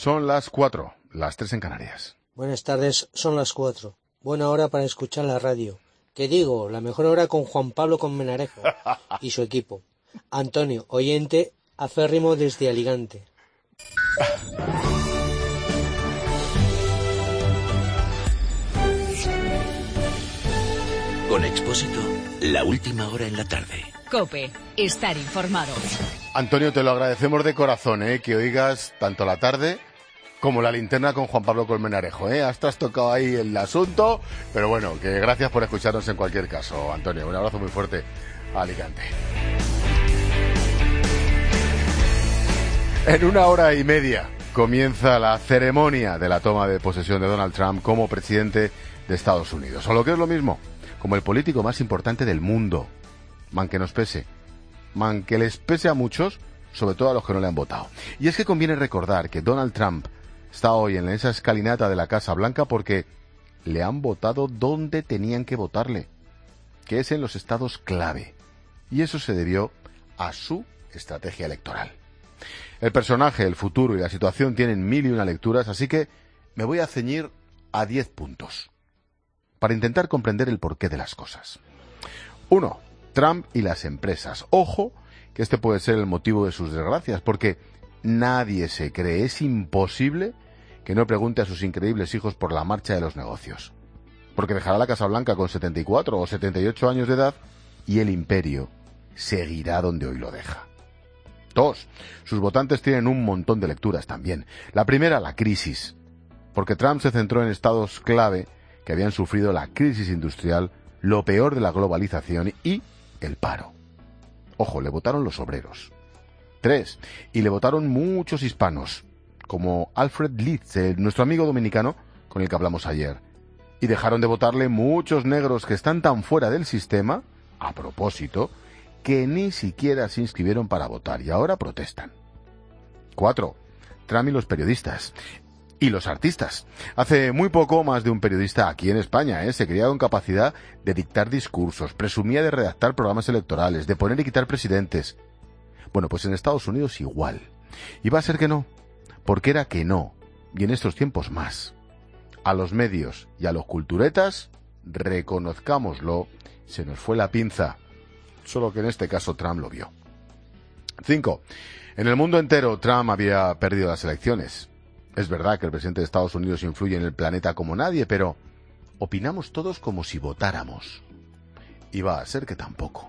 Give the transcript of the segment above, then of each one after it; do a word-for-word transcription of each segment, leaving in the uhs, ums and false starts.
Son las cuatro, las tres en Canarias. Buenas tardes, son las cuatro. Buena hora para escuchar la radio. Que digo, la mejor hora con Juan Pablo Colmenarejo y su equipo. Antonio, oyente aférrimo desde Alicante. Con Expósito, la última hora en la tarde. COPE, estar informado. Antonio, te lo agradecemos de corazón, ¿eh? Que oigas tanto la tarde como la linterna con Juan Pablo Colmenarejo, ¿eh? Has trastocado ahí el asunto, pero bueno, que gracias por escucharnos en cualquier caso, Antonio. Un abrazo muy fuerte a Alicante. En una hora y media comienza la ceremonia de la toma de posesión de Donald Trump como presidente de Estados Unidos. O lo que es lo mismo, como el político más importante del mundo. Man que nos pese. Man que les pese a muchos, sobre todo a los que no le han votado. Y es que conviene recordar que Donald Trump está hoy en esa escalinata de la Casa Blanca porque le han votado donde tenían que votarle, que es en los estados clave. Y eso se debió a su estrategia electoral. El personaje, el futuro y la situación tienen mil y una lecturas, así que me voy a ceñir a diez puntos para intentar comprender el porqué de las cosas. Uno, Trump y las empresas. Ojo, que este puede ser el motivo de sus desgracias, porque nadie se cree, es imposible que no pregunte a sus increíbles hijos por la marcha de los negocios. Porque dejará la Casa Blanca con setenta y cuatro o setenta y ocho años de edad y el imperio seguirá donde hoy lo deja. Dos, sus votantes tienen un montón de lecturas también. La primera, la crisis, porque Trump se centró en estados clave que habían sufrido la crisis industrial, lo peor de la globalización y el paro. Ojo, le votaron los obreros. Tres, y le votaron muchos hispanos, como Alfred Litz, nuestro amigo dominicano con el que hablamos ayer. Y dejaron de votarle muchos negros que están tan fuera del sistema, a propósito, que ni siquiera se inscribieron para votar y ahora protestan. Cuatro, Trump y los periodistas. Y los artistas. Hace muy poco más de un periodista aquí en España, ¿eh? se creía con capacidad de dictar discursos, presumía de redactar programas electorales, de poner y quitar presidentes. Bueno, pues en Estados Unidos igual. Y va a ser que no, porque era que no, y en estos tiempos más. A los medios y a los culturetas, reconozcámoslo, se nos fue la pinza. Solo que en este caso Trump lo vio. Cinco. En el mundo entero Trump había perdido las elecciones. Es verdad que el presidente de Estados Unidos influye en el planeta como nadie, pero opinamos todos como si votáramos. Y va a ser que tampoco.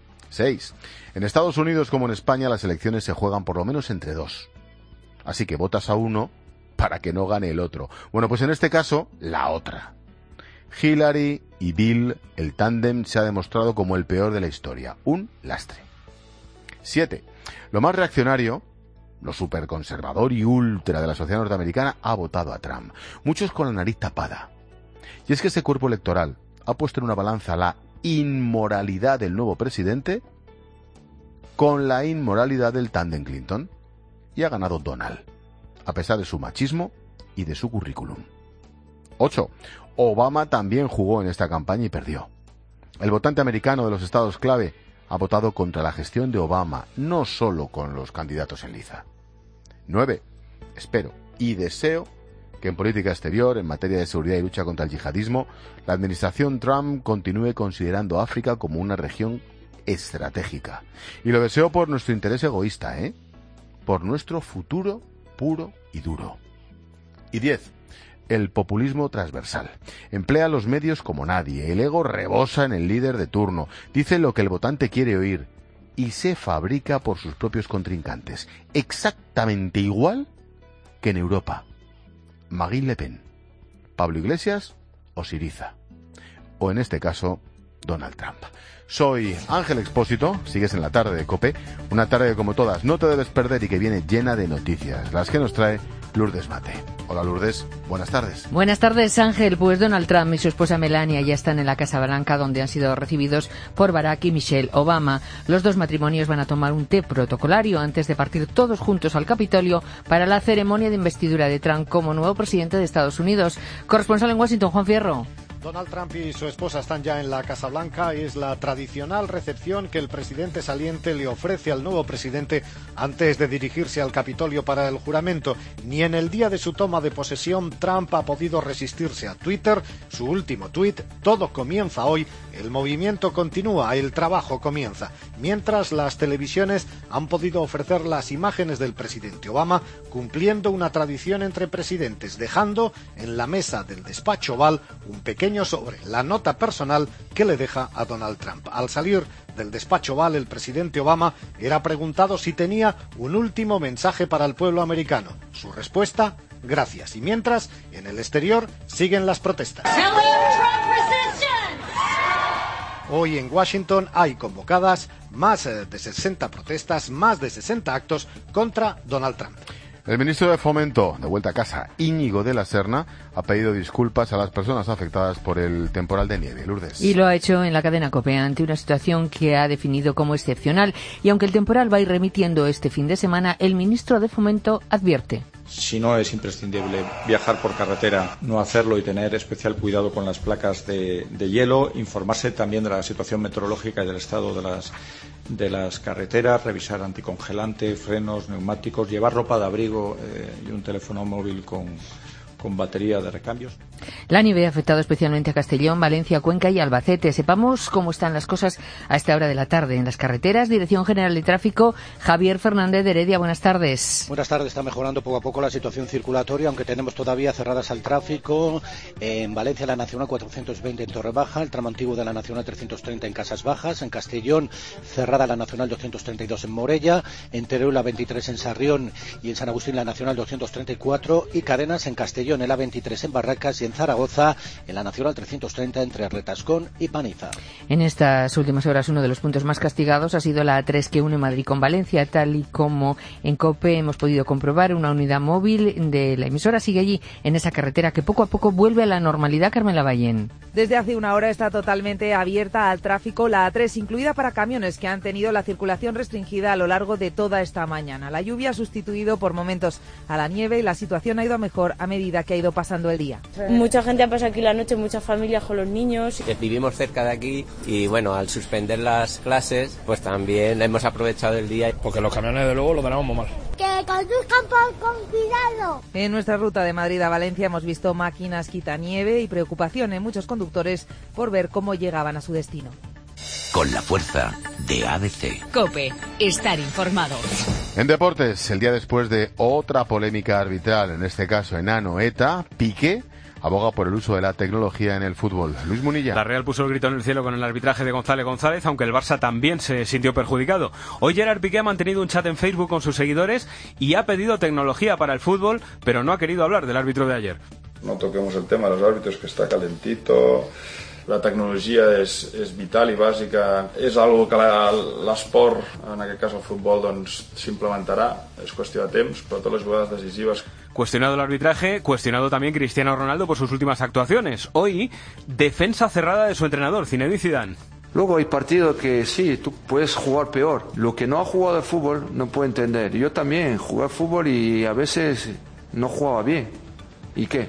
Seis. En Estados Unidos como en España las elecciones se juegan por lo menos entre dos. Así que votas a uno para que no gane el otro. Bueno, pues en este caso, la otra. Hillary y Bill, el tándem, se ha demostrado como el peor de la historia. Un lastre. Siete. Lo más reaccionario, lo superconservador y ultra de la sociedad norteamericana, ha votado a Trump. Muchos con la nariz tapada. Y es que ese cuerpo electoral ha puesto en una balanza la inmoralidad del nuevo presidente con la inmoralidad del tándem Clinton. Y ha ganado Donald, a pesar de su machismo y de su currículum. Ocho. Obama también jugó en esta campaña y perdió. El votante americano de los estados clave ha votado contra la gestión de Obama, no solo con los candidatos en liza. Nueve. Espero y deseo que en política exterior, en materia de seguridad y lucha contra el yihadismo, la administración Trump continúe considerando África como una región estratégica. Y lo deseo por nuestro interés egoísta, ¿eh? Por nuestro futuro puro y duro. Y diez. El populismo transversal. Emplea los medios como nadie. El ego rebosa en el líder de turno. Dice lo que el votante quiere oír. Y se fabrica por sus propios contrincantes. Exactamente igual que en Europa. Marine Le Pen, Pablo Iglesias o Syriza. O en este caso, Donald Trump. Soy Ángel Expósito, sigues en la tarde de COPE. Una tarde que como todas no te debes perder y que viene llena de noticias. Las que nos trae Lourdes Mate. Hola Lourdes, buenas tardes. Buenas tardes Ángel, pues Donald Trump y su esposa Melania ya están en la Casa Blanca donde han sido recibidos por Barack y Michelle Obama. Los dos matrimonios van a tomar un té protocolario antes de partir todos juntos al Capitolio para la ceremonia de investidura de Trump como nuevo presidente de Estados Unidos. Corresponsal en Washington, Juan Fierro. Donald Trump y su esposa están ya en la Casa Blanca. Es la tradicional recepción que el presidente saliente le ofrece al nuevo presidente antes de dirigirse al Capitolio para el juramento. Ni en el día de su toma de posesión Trump ha podido resistirse a Twitter. Su último tuit: todo comienza hoy, el movimiento continúa, el trabajo comienza. Mientras las televisiones han podido ofrecer las imágenes del presidente Obama cumpliendo una tradición entre presidentes, dejando en la mesa del despacho Oval un pequeño sobre la nota personal que le deja a Donald Trump. Al salir del despacho Oval, el presidente Obama era preguntado si tenía un último mensaje para el pueblo americano. Su respuesta: gracias. Y mientras, en el exterior siguen las protestas. Hoy en Washington hay convocadas más de sesenta protestas, más de sesenta actos contra Donald Trump. El ministro de Fomento, de vuelta a casa, Íñigo de la Serna, ha pedido disculpas a las personas afectadas por el temporal de nieve. Lourdes. Y lo ha hecho en la cadena COPE ante una situación que ha definido como excepcional. Y aunque el temporal va a ir remitiendo este fin de semana, el ministro de Fomento advierte: si no es imprescindible viajar por carretera, no hacerlo y tener especial cuidado con las placas de, de hielo, informarse también de la situación meteorológica y del estado de las, de las carreteras, revisar anticongelante, frenos, neumáticos, llevar ropa de abrigo eh, y un teléfono móvil con, con batería de recambios. La nieve ha afectado especialmente a Castellón, Valencia, Cuenca y Albacete. Sepamos cómo están las cosas a esta hora de la tarde en las carreteras. Dirección General de Tráfico, Javier Fernández de Heredia, buenas tardes. Buenas tardes, está mejorando poco a poco la situación circulatoria, aunque tenemos todavía cerradas al tráfico. En Valencia, la Nacional cuatrocientos veinte en Torrebaja, el tramo antiguo de la Nacional trescientos treinta en Casas Bajas, en Castellón, cerrada la Nacional doscientos treinta y dos en Morella, en Teruel la veintitrés en Sarrión y en San Agustín la Nacional doscientos treinta y cuatro, y cadenas en Castellón, en la veintitrés en Barracas y en Zaragoza, en la Nacional trescientos treinta entre Retascón y Paniza. En estas últimas horas uno de los puntos más castigados ha sido la A tres que une Madrid con Valencia, tal y como en COPE hemos podido comprobar. Una unidad móvil de la emisora sigue allí en esa carretera que poco a poco vuelve a la normalidad. Carmen Lavallén. Desde hace una hora está totalmente abierta al tráfico la A tres, incluida para camiones que han tenido la circulación restringida a lo largo de toda esta mañana. La lluvia ha sustituido por momentos a la nieve y la situación ha ido a mejor a medida que ha ido pasando el día. Mucha gente ha pasado aquí la noche, muchas familias con los niños. Vivimos cerca de aquí y bueno, al suspender las clases, pues también hemos aprovechado el día. Porque los camiones de luego lo tenemos muy mal. Que conduzcan por, con cuidado. En nuestra ruta de Madrid a Valencia hemos visto máquinas quitanieve y preocupación en muchos conductores por ver cómo llegaban a su destino. Con la fuerza de A B C. COPE, estar informado. En deportes, el día después de otra polémica arbitral, en este caso en Anoeta, Piqué aboga por el uso de la tecnología en el fútbol. Luis Munilla. La Real puso el grito en el cielo con el arbitraje de González González, aunque el Barça también se sintió perjudicado. Hoy Gerard Piqué ha mantenido un chat en Facebook con sus seguidores y ha pedido tecnología para el fútbol, pero no ha querido hablar del árbitro de ayer. No toquemos el tema de los árbitros, que está calentito. La tecnologia és, és vital i bàsica, és algo que l'esport, en aquest cas el futbol, doncs s'implementarà, és qüestió de temps, però totes les jugades decisives. Cuestionado el arbitraje, cuestionado también Cristiano Ronaldo por sus últimas actuaciones. Hoy, defensa cerrada de su entrenador, Zinedine Zidane. Luego hay partidos que sí, tú puedes jugar peor. Lo que no ha jugado de fútbol no puede entender. Yo también jugué fútbol y a veces no jugaba bien. ¿Y qué?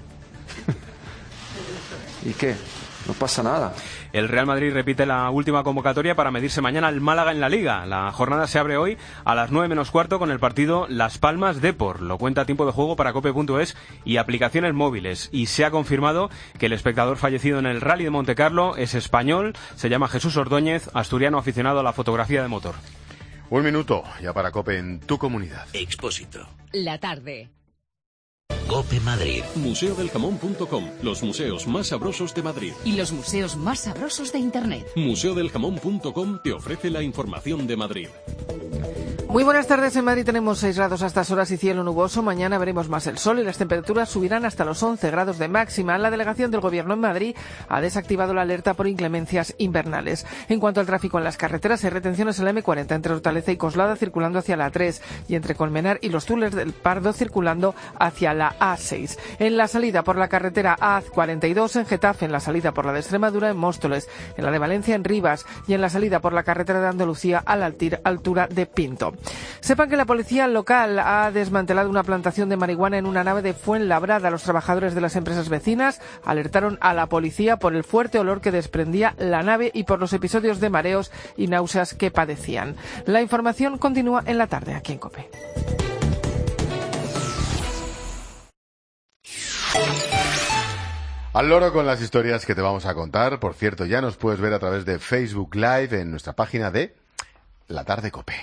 ¿Y qué? No pasa nada. El Real Madrid repite la última convocatoria para medirse mañana al Málaga en la Liga. La jornada se abre hoy a las nueve menos cuarto con el partido Las Palmas-Depor. Lo cuenta Tiempo de Juego para cope punto es y aplicaciones móviles. Y se ha confirmado que el espectador fallecido en el Rally de Montecarlo es español, se llama Jesús Ordóñez, asturiano aficionado a la fotografía de motor. Un minuto ya para COPE en tu comunidad. Expósito. La tarde. COPE Madrid. museo del jamón punto com, los museos más sabrosos de Madrid. Y los museos más sabrosos de Internet. museo del jamón punto com te ofrece la información de Madrid. Muy buenas tardes. En Madrid tenemos seis grados a estas horas y cielo nuboso. Mañana veremos más el sol y las temperaturas subirán hasta los once grados de máxima. La delegación del Gobierno en Madrid ha desactivado la alerta por inclemencias invernales. En cuanto al tráfico en las carreteras, hay retenciones en la eme cuarenta entre Hortaleza y Coslada circulando hacia la A tres y entre Colmenar y los Tules del Pardo circulando hacia la A seis. En la salida por la carretera A cuarenta y dos en Getafe, en la salida por la de Extremadura en Móstoles, en la de Valencia en Rivas y en la salida por la carretera de Andalucía a la altura de Pinto. Sepan que la policía local ha desmantelado una plantación de marihuana en una nave de Fuenlabrada. Los trabajadores de las empresas vecinas alertaron a la policía por el fuerte olor que desprendía la nave y por los episodios de mareos y náuseas que padecían. La información continúa en la tarde aquí en COPE. Al loro con las historias que te vamos a contar. Por cierto, ya nos puedes ver a través de Facebook Live en nuestra página de La Tarde COPE.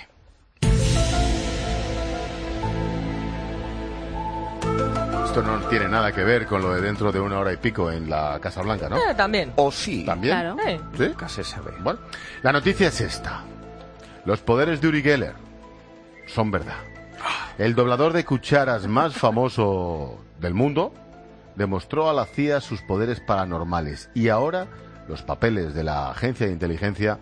Esto no tiene nada que ver con lo de dentro de una hora y pico en la Casa Blanca, ¿no? Eh, también. ¿O sí? ¿También? Claro. Eh. ¿Sí? Casi se ve. Bueno, la noticia es esta. Los poderes de Uri Geller son verdad. El doblador de cucharas más famoso del mundo demostró a la C I A sus poderes paranormales y ahora los papeles de la agencia de inteligencia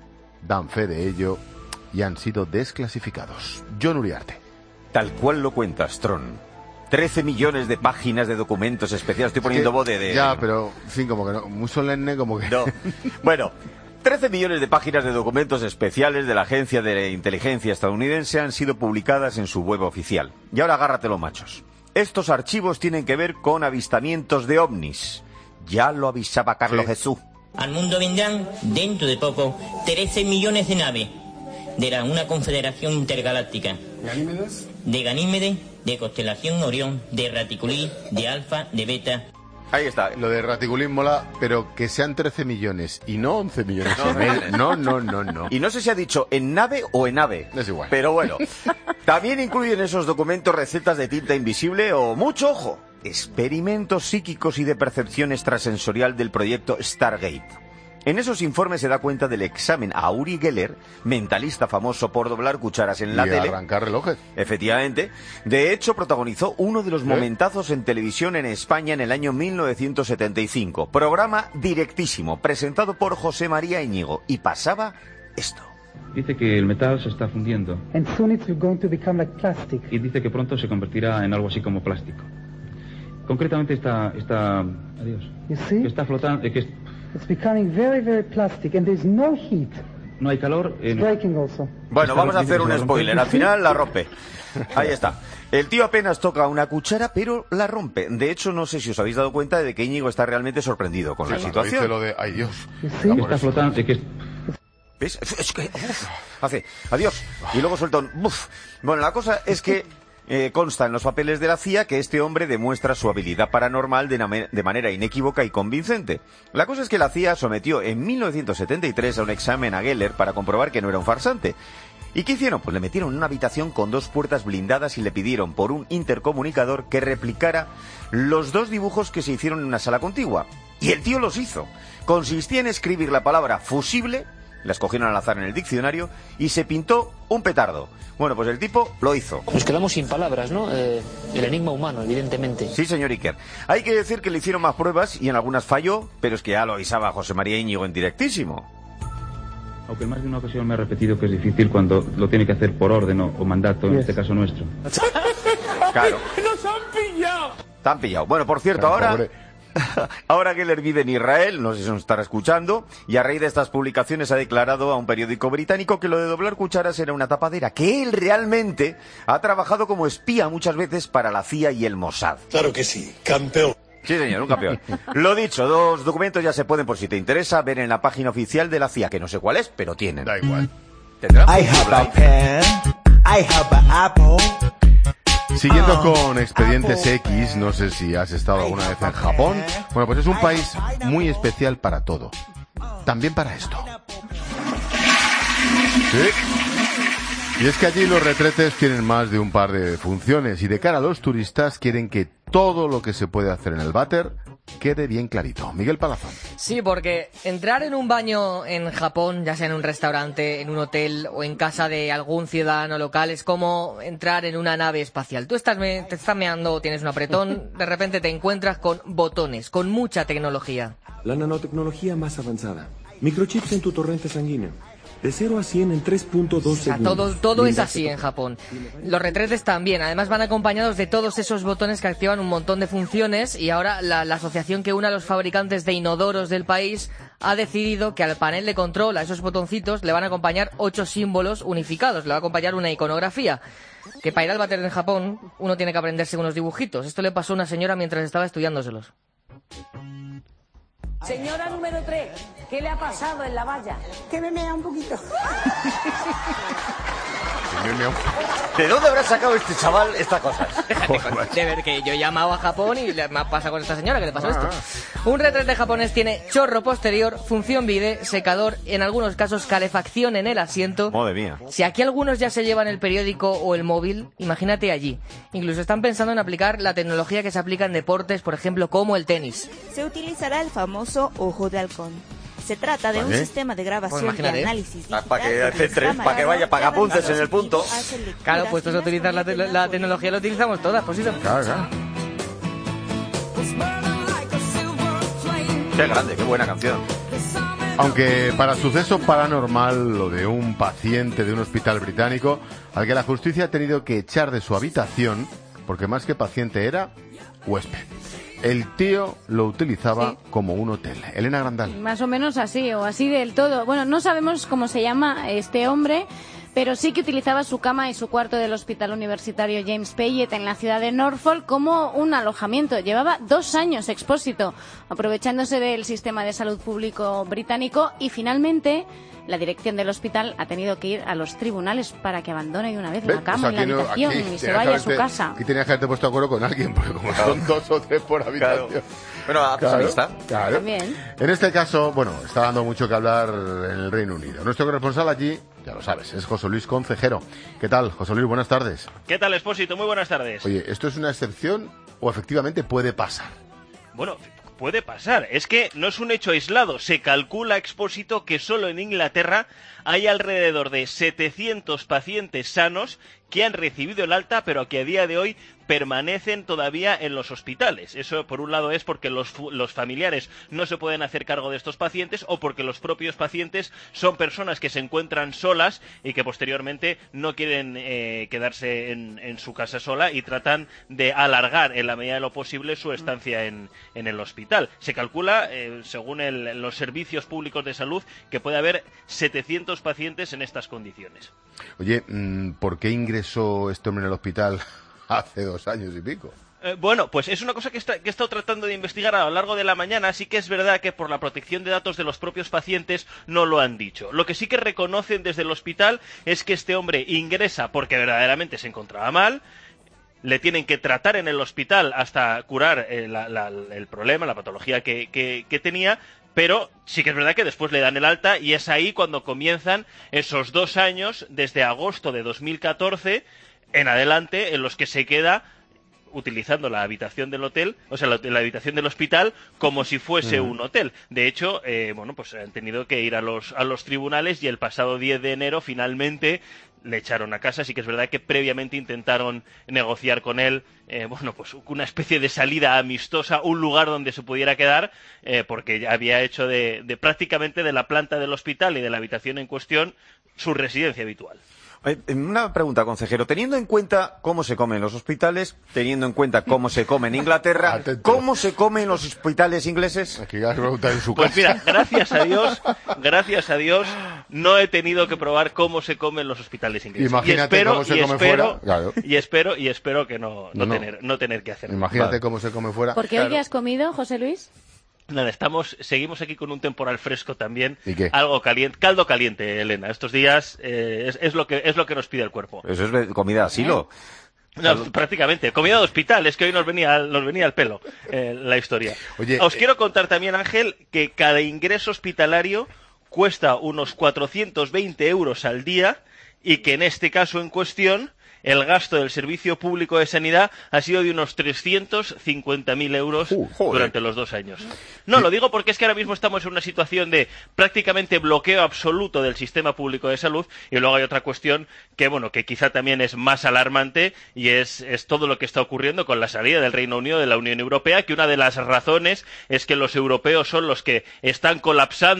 dan fe de ello y han sido desclasificados. Jon Uriarte. Tal cual lo cuentas, Tron. trece millones de páginas de documentos especiales. Estoy poniendo voz de, de... Ya, pero, en fin, como que no. Muy solemne, como que... No. Bueno, trece millones de páginas de documentos especiales de la Agencia de Inteligencia estadounidense han sido publicadas en su web oficial. Y ahora agárratelo, machos. Estos archivos tienen que ver con avistamientos de ovnis. Ya lo avisaba Carlos sí. Jesús. Al mundo vendrán, dentro de poco, trece millones de naves de la, una confederación intergaláctica. ¿Ganímedes? De Ganímedes, de constelación Orión, de Raticulí, de Alfa, de Beta. Ahí está. Lo de Raticulín mola, pero que sean trece millones y no once millones. No, no, no, no, no. Y no sé si ha dicho en nave o en ave. Es igual. Pero bueno, también incluyen esos documentos recetas de tinta invisible o, mucho ojo, experimentos psíquicos y de percepción extrasensorial del proyecto Stargate. En esos informes se da cuenta del examen a Uri Geller, mentalista famoso por doblar cucharas en la y tele. arrancar relojes. Efectivamente. De hecho, protagonizó uno de los ¿Eh? momentazos en televisión en España en el año mil novecientos setenta y cinco. Programa directísimo, presentado por José María Íñigo. Y pasaba esto. Dice que el metal se está fundiendo. And soon it's going to become like plastic. Y dice que pronto se convertirá en algo así como plástico. Concretamente está... está adiós. You see? Que está flotando... Eh, que It's becoming very, very plastic and there's no heat. No hay calor. Eh, It's breaking also. Bueno, vamos a hacer un spoiler. Al final la rompe. Ahí está. El tío apenas toca una cuchara, pero la rompe. De hecho, no sé si os habéis dado cuenta de que Íñigo está realmente sorprendido con sí, la situación. Dice lo de, ay Dios. ¿Sí? Está flotando. Que... ¿Ves? Es que uf, hace adiós y luego suelta un uf. Bueno, la cosa es que Eh, consta en los papeles de la C I A que este hombre demuestra su habilidad paranormal de, de manera inequívoca y convincente. La cosa es que la C I A sometió en mil novecientos setenta y tres a un examen a Geller para comprobar que no era un farsante. ¿Y qué hicieron? Pues le metieron en una habitación con dos puertas blindadas y le pidieron por un intercomunicador que replicara los dos dibujos que se hicieron en una sala contigua. Y el tío los hizo. Consistía en escribir la palabra fusible, la escogieron al azar en el diccionario, y se pintó un petardo. Bueno, pues el tipo lo hizo. Nos quedamos sin palabras, ¿no? Eh, el enigma humano, evidentemente. Sí, señor Iker. Hay que decir que le hicieron más pruebas y en algunas falló, pero es que ya lo avisaba José María Íñigo en directísimo. Aunque en más de una ocasión me ha repetido que es difícil cuando lo tiene que hacer por orden o, o mandato, en yes. este caso nuestro. Claro. ¡Nos han pillado! Te han pillado. Bueno, por cierto, claro, ahora... Pobre. Ahora Geller vive en Israel, no sé si nos estará escuchando, y a raíz de estas publicaciones ha declarado a un periódico británico que lo de doblar cucharas era una tapadera, que él realmente ha trabajado como espía muchas veces para la C I A y el Mossad. Claro que sí, campeón. Sí, señor, un campeón. Lo dicho, dos documentos ya se pueden, por si te interesa, ver en la página oficial de la C I A, que no sé cuál es, pero tienen. Da igual. ¿Tendrá? I have a pen, I have an apple. Siguiendo con Expedientes X, no sé si has estado alguna vez en Japón. Bueno, pues es un país muy especial para todo. También para esto. Sí. Y es que allí los retretes tienen más de un par de funciones y de cara a los turistas quieren que todo lo que se puede hacer en el váter quede bien clarito. Miguel Palazón. Sí, porque entrar en un baño en Japón, ya sea en un restaurante, en un hotel o en casa de algún ciudadano local, es como entrar en una nave espacial. Tú estás me- te estás meando, tienes un apretón, de repente te encuentras con botones, con mucha tecnología. La nanotecnología más avanzada. Microchips en tu torrente sanguíneo. de cero a cien en tres punto dos O sea, segundos. todo, todo es así en Japón. Los retretes también. Además van acompañados de todos esos botones que activan un montón de funciones y ahora la, la asociación que une a los fabricantes de inodoros del país ha decidido que al panel de control, a esos botoncitos, le van a acompañar ocho símbolos unificados. Le va a acompañar una iconografía. Que para ir al váter en Japón uno tiene que aprenderse unos dibujitos. Esto le pasó a una señora mientras estaba estudiándoselos. Señora número tres, ¿qué le ha pasado en la valla? Que me mea un poquito. ¿De dónde habrá sacado este chaval estas cosas? De ver que yo he llamado a Japón y le me pasa con esta señora que le pasó esto. Un retrete japonés tiene chorro posterior, función bidé, secador, en algunos casos calefacción en el asiento. Madre mía. Si aquí algunos ya se llevan el periódico o el móvil, imagínate allí. Incluso están pensando en aplicar la tecnología que se aplica en deportes, por ejemplo, como el tenis. Se utilizará el famoso ojo de halcón. Se trata de un ¿Vale? sistema de grabación Pues imagínate. y análisis digital. Ah, para que centres, para que vaya, para que apuntes en el punto. Claro, pues esto es utilizar la, te la tecnología, lo utilizamos todas, pues sí. Claro, claro. Qué grande, qué buena canción. Aunque para suceso paranormal, lo de un paciente de un hospital británico al que la justicia ha tenido que echar de su habitación, porque más que paciente era huésped. El tío lo utilizaba sí. como un hotel. Elena Grandal. Más o menos así, o así del todo. Bueno, no sabemos cómo se llama este hombre, pero sí que utilizaba su cama y su cuarto del hospital universitario James Payet en la ciudad de Norfolk como un alojamiento. Llevaba dos años Expósito, aprovechándose del sistema de salud público británico, y finalmente la dirección del hospital ha tenido que ir a los tribunales para que abandone de una vez la cama y la habitación no, y se vaya a su casa. Aquí tenías que haberte puesto de acuerdo con alguien, porque como claro. son dos o tres por habitación. Claro. Bueno, a claro, vista. Claro. También. En este caso, bueno, está dando mucho que hablar en el Reino Unido. Nuestro corresponsal allí, ya lo sabes, es José Luis Concejero. ¿Qué tal, José Luis? Buenas tardes. ¿Qué tal, Expósito? Muy buenas tardes. Oye, ¿esto es una excepción o efectivamente puede pasar? Bueno, puede pasar. Es que no es un hecho aislado. Se calcula, Expósito, que solo en Inglaterra hay alrededor de setecientos pacientes sanos que han recibido el alta, pero que a día de hoy permanecen todavía en los hospitales. Eso, por un lado, es porque los, los familiares no se pueden hacer cargo de estos pacientes, o porque los propios pacientes son personas que se encuentran solas y que posteriormente no quieren eh, quedarse en, en su casa sola y tratan de alargar en la medida de lo posible su estancia en, en el hospital. Se calcula, eh, según el, los servicios públicos de salud, que puede haber setecientos pacientes en estas condiciones. Oye, ¿por qué ingresó este hombre en el hospital hace dos años y pico? Eh, bueno, pues es una cosa que, está, que he estado tratando de investigar a lo largo de la mañana. Sí que es verdad que por la protección de datos de los propios pacientes no lo han dicho. Lo que sí que reconocen desde el hospital es que este hombre ingresa porque verdaderamente se encontraba mal. Le tienen que tratar en el hospital hasta curar eh, la, la, el problema, la patología que, que, que tenía. Pero sí que es verdad que después le dan el alta, y es ahí cuando comienzan esos dos años, desde agosto de dos mil catorce en adelante, en los que se queda utilizando la habitación del hotel, o sea, la, la habitación del hospital, como si fuese mm. un hotel. De hecho, eh, bueno, pues han tenido que ir a los, a los tribunales, y el pasado diez de enero finalmente le echaron a casa. Sí que es verdad que previamente intentaron negociar con él, eh, bueno, pues una especie de salida amistosa, un lugar donde se pudiera quedar, eh, porque había hecho de, de prácticamente de la planta del hospital y de la habitación en cuestión su residencia habitual. Una pregunta, consejero. Teniendo en cuenta cómo se come en los hospitales, teniendo en cuenta cómo se come en Inglaterra, Atento. ¿Cómo se come en los hospitales ingleses? Aquí ya preguntar en su pues casa. Mira, gracias a Dios, gracias a Dios, no he tenido que probar cómo se come en los hospitales ingleses. Imagínate y espero, cómo se y come espero, fuera. Claro. Y espero, y espero que no, no, no, no. tener, no tener que hacerlo. Imagínate vale. cómo se come fuera. ¿Por qué hoy claro. qué has comido, José Luis? Nada, estamos, seguimos aquí con un temporal fresco también. ¿Y qué? Algo caliente, caldo caliente, Elena. Estos días eh, es, es lo que es lo que nos pide el cuerpo. Eso es comida asilo. ¿Eh? No, prácticamente. Comida de hospital, es que hoy nos venía, nos venía al pelo eh, la historia. Oye, Os eh... quiero contar también, Ángel, que cada ingreso hospitalario cuesta unos cuatrocientos veinte euros al día, y que en este caso en cuestión el gasto del Servicio Público de Sanidad ha sido de unos trescientos cincuenta mil euros uh, durante los dos años. No, lo digo porque es que ahora mismo estamos en una situación de prácticamente bloqueo absoluto del sistema público de salud, y luego hay otra cuestión que, bueno, que quizá también es más alarmante, y es, es todo lo que está ocurriendo con la salida del Reino Unido de la Unión Europea, que una de las razones es que los europeos son los que están colapsando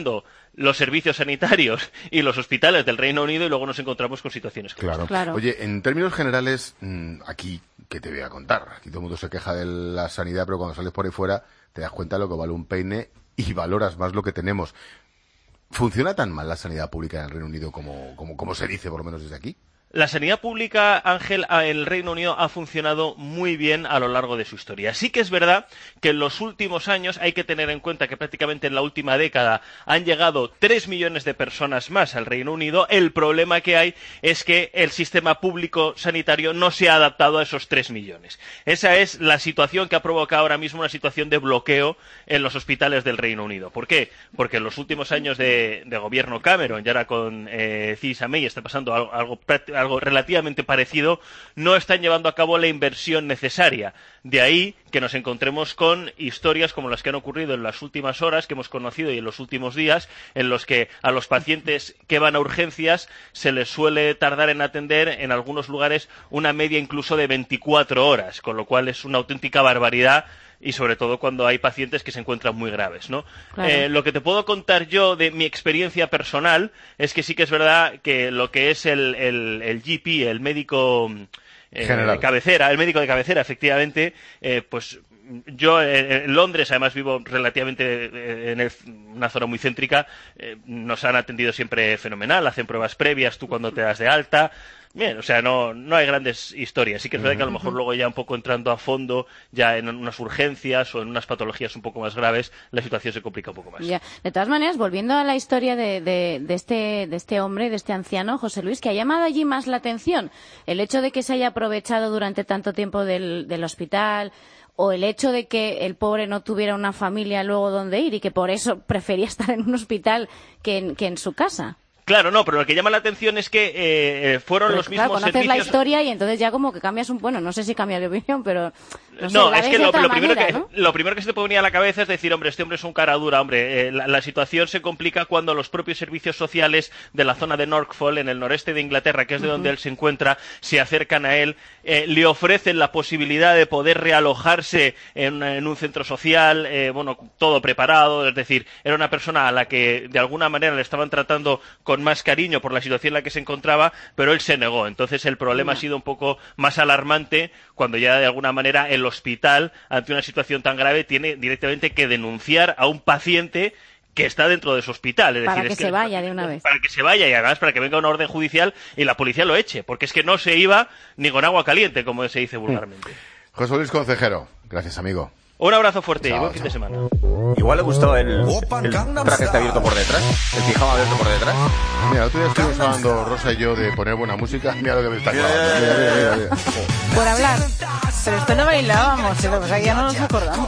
los servicios sanitarios y los hospitales del Reino Unido y luego nos encontramos con situaciones como claro. claro. Oye, en términos generales, aquí, ¿qué te voy a contar? Aquí todo el mundo se queja de la sanidad, pero cuando sales por ahí fuera te das cuenta de lo que vale un peine y valoras más lo que tenemos. ¿Funciona tan mal la sanidad pública en el Reino Unido como, como, como se dice, por lo menos desde aquí? La sanidad pública, Ángel, en el Reino Unido ha funcionado muy bien a lo largo de su historia. Sí que es verdad que en los últimos años hay que tener en cuenta que prácticamente en la última década han llegado tres millones de personas más al Reino Unido. El problema que hay es que el sistema público sanitario no se ha adaptado a esos tres millones. Esa es la situación que ha provocado ahora mismo una situación de bloqueo en los hospitales del Reino Unido. ¿Por qué? Porque en los últimos años de, de gobierno Cameron, y ahora con eh, Theresa May está pasando algo, algo prácticamente algo relativamente parecido, no están llevando a cabo la inversión necesaria. De ahí que nos encontremos con historias como las que han ocurrido en las últimas horas, que hemos conocido y en los últimos días, en los que a los pacientes que van a urgencias se les suele tardar en atender en algunos lugares una media incluso de veinticuatro horas, con lo cual es una auténtica barbaridad. Y sobre todo cuando hay pacientes que se encuentran muy graves, ¿no? Claro. Eh, lo que te puedo contar yo de mi experiencia personal es que sí que es verdad que lo que es el, el, el G P, el médico eh, de cabecera, el médico de cabecera, efectivamente, eh, pues yo en Londres, además vivo relativamente en el, una zona muy céntrica, eh, nos han atendido siempre fenomenal, hacen pruebas previas, tú cuando te das de alta. Bien, o sea, no, no hay grandes historias. Sí que es verdad que a lo mejor luego ya un poco entrando a fondo, ya en unas urgencias o en unas patologías un poco más graves, la situación se complica un poco más. Ya. De todas maneras, volviendo a la historia de, de, de, este, de este hombre, de este anciano, José Luis, que ha llamado allí más la atención, el hecho de que se haya aprovechado durante tanto tiempo del, del hospital, o el hecho de que el pobre no tuviera una familia luego donde ir y que por eso prefería estar en un hospital que en, que en su casa. Claro, no, pero lo que llama la atención es que eh, fueron pero, los claro, mismos conoces servicios... la historia y entonces ya como que cambias un... Bueno, no sé si cambias de opinión, pero... No, sé, no la es ves que, de lo, otra lo, primero manera, que ¿no? lo primero que se te ponía a la cabeza es decir, hombre, este hombre es un cara dura, hombre. Eh, la, la situación se complica cuando los propios servicios sociales de la zona de Norfolk, en el noreste de Inglaterra, que es de donde uh-huh. él se encuentra, se acercan a él, eh, le ofrecen la posibilidad de poder realojarse en, en un centro social, eh, bueno, todo preparado, es decir, era una persona a la que de alguna manera le estaban tratando con más cariño por la situación en la que se encontraba, pero él se negó. Entonces el problema uh-huh. ha sido un poco más alarmante cuando ya de alguna manera el hospital, ante una situación tan grave, tiene directamente que denunciar a un paciente que está dentro de su hospital. Es para decir, que es se que, vaya de una vez. Para que se vaya y además para que venga una orden judicial y la policía lo eche, porque es que no se iba ni con agua caliente, como se dice vulgarmente. José Luis Concejero, gracias, amigo. Un abrazo fuerte chao, y buen chao. fin de semana. Igual le gustó el, el traje está abierto por detrás, el pijama abierto por detrás. Mira, el otro día estuvimos hablando, Rosa y yo, de poner buena música. Mira lo que me está clavando. Mira, mira, mira, mira. Oh. Por hablar. Pero esto lo bailábamos, o sea, ya no nos acordamos.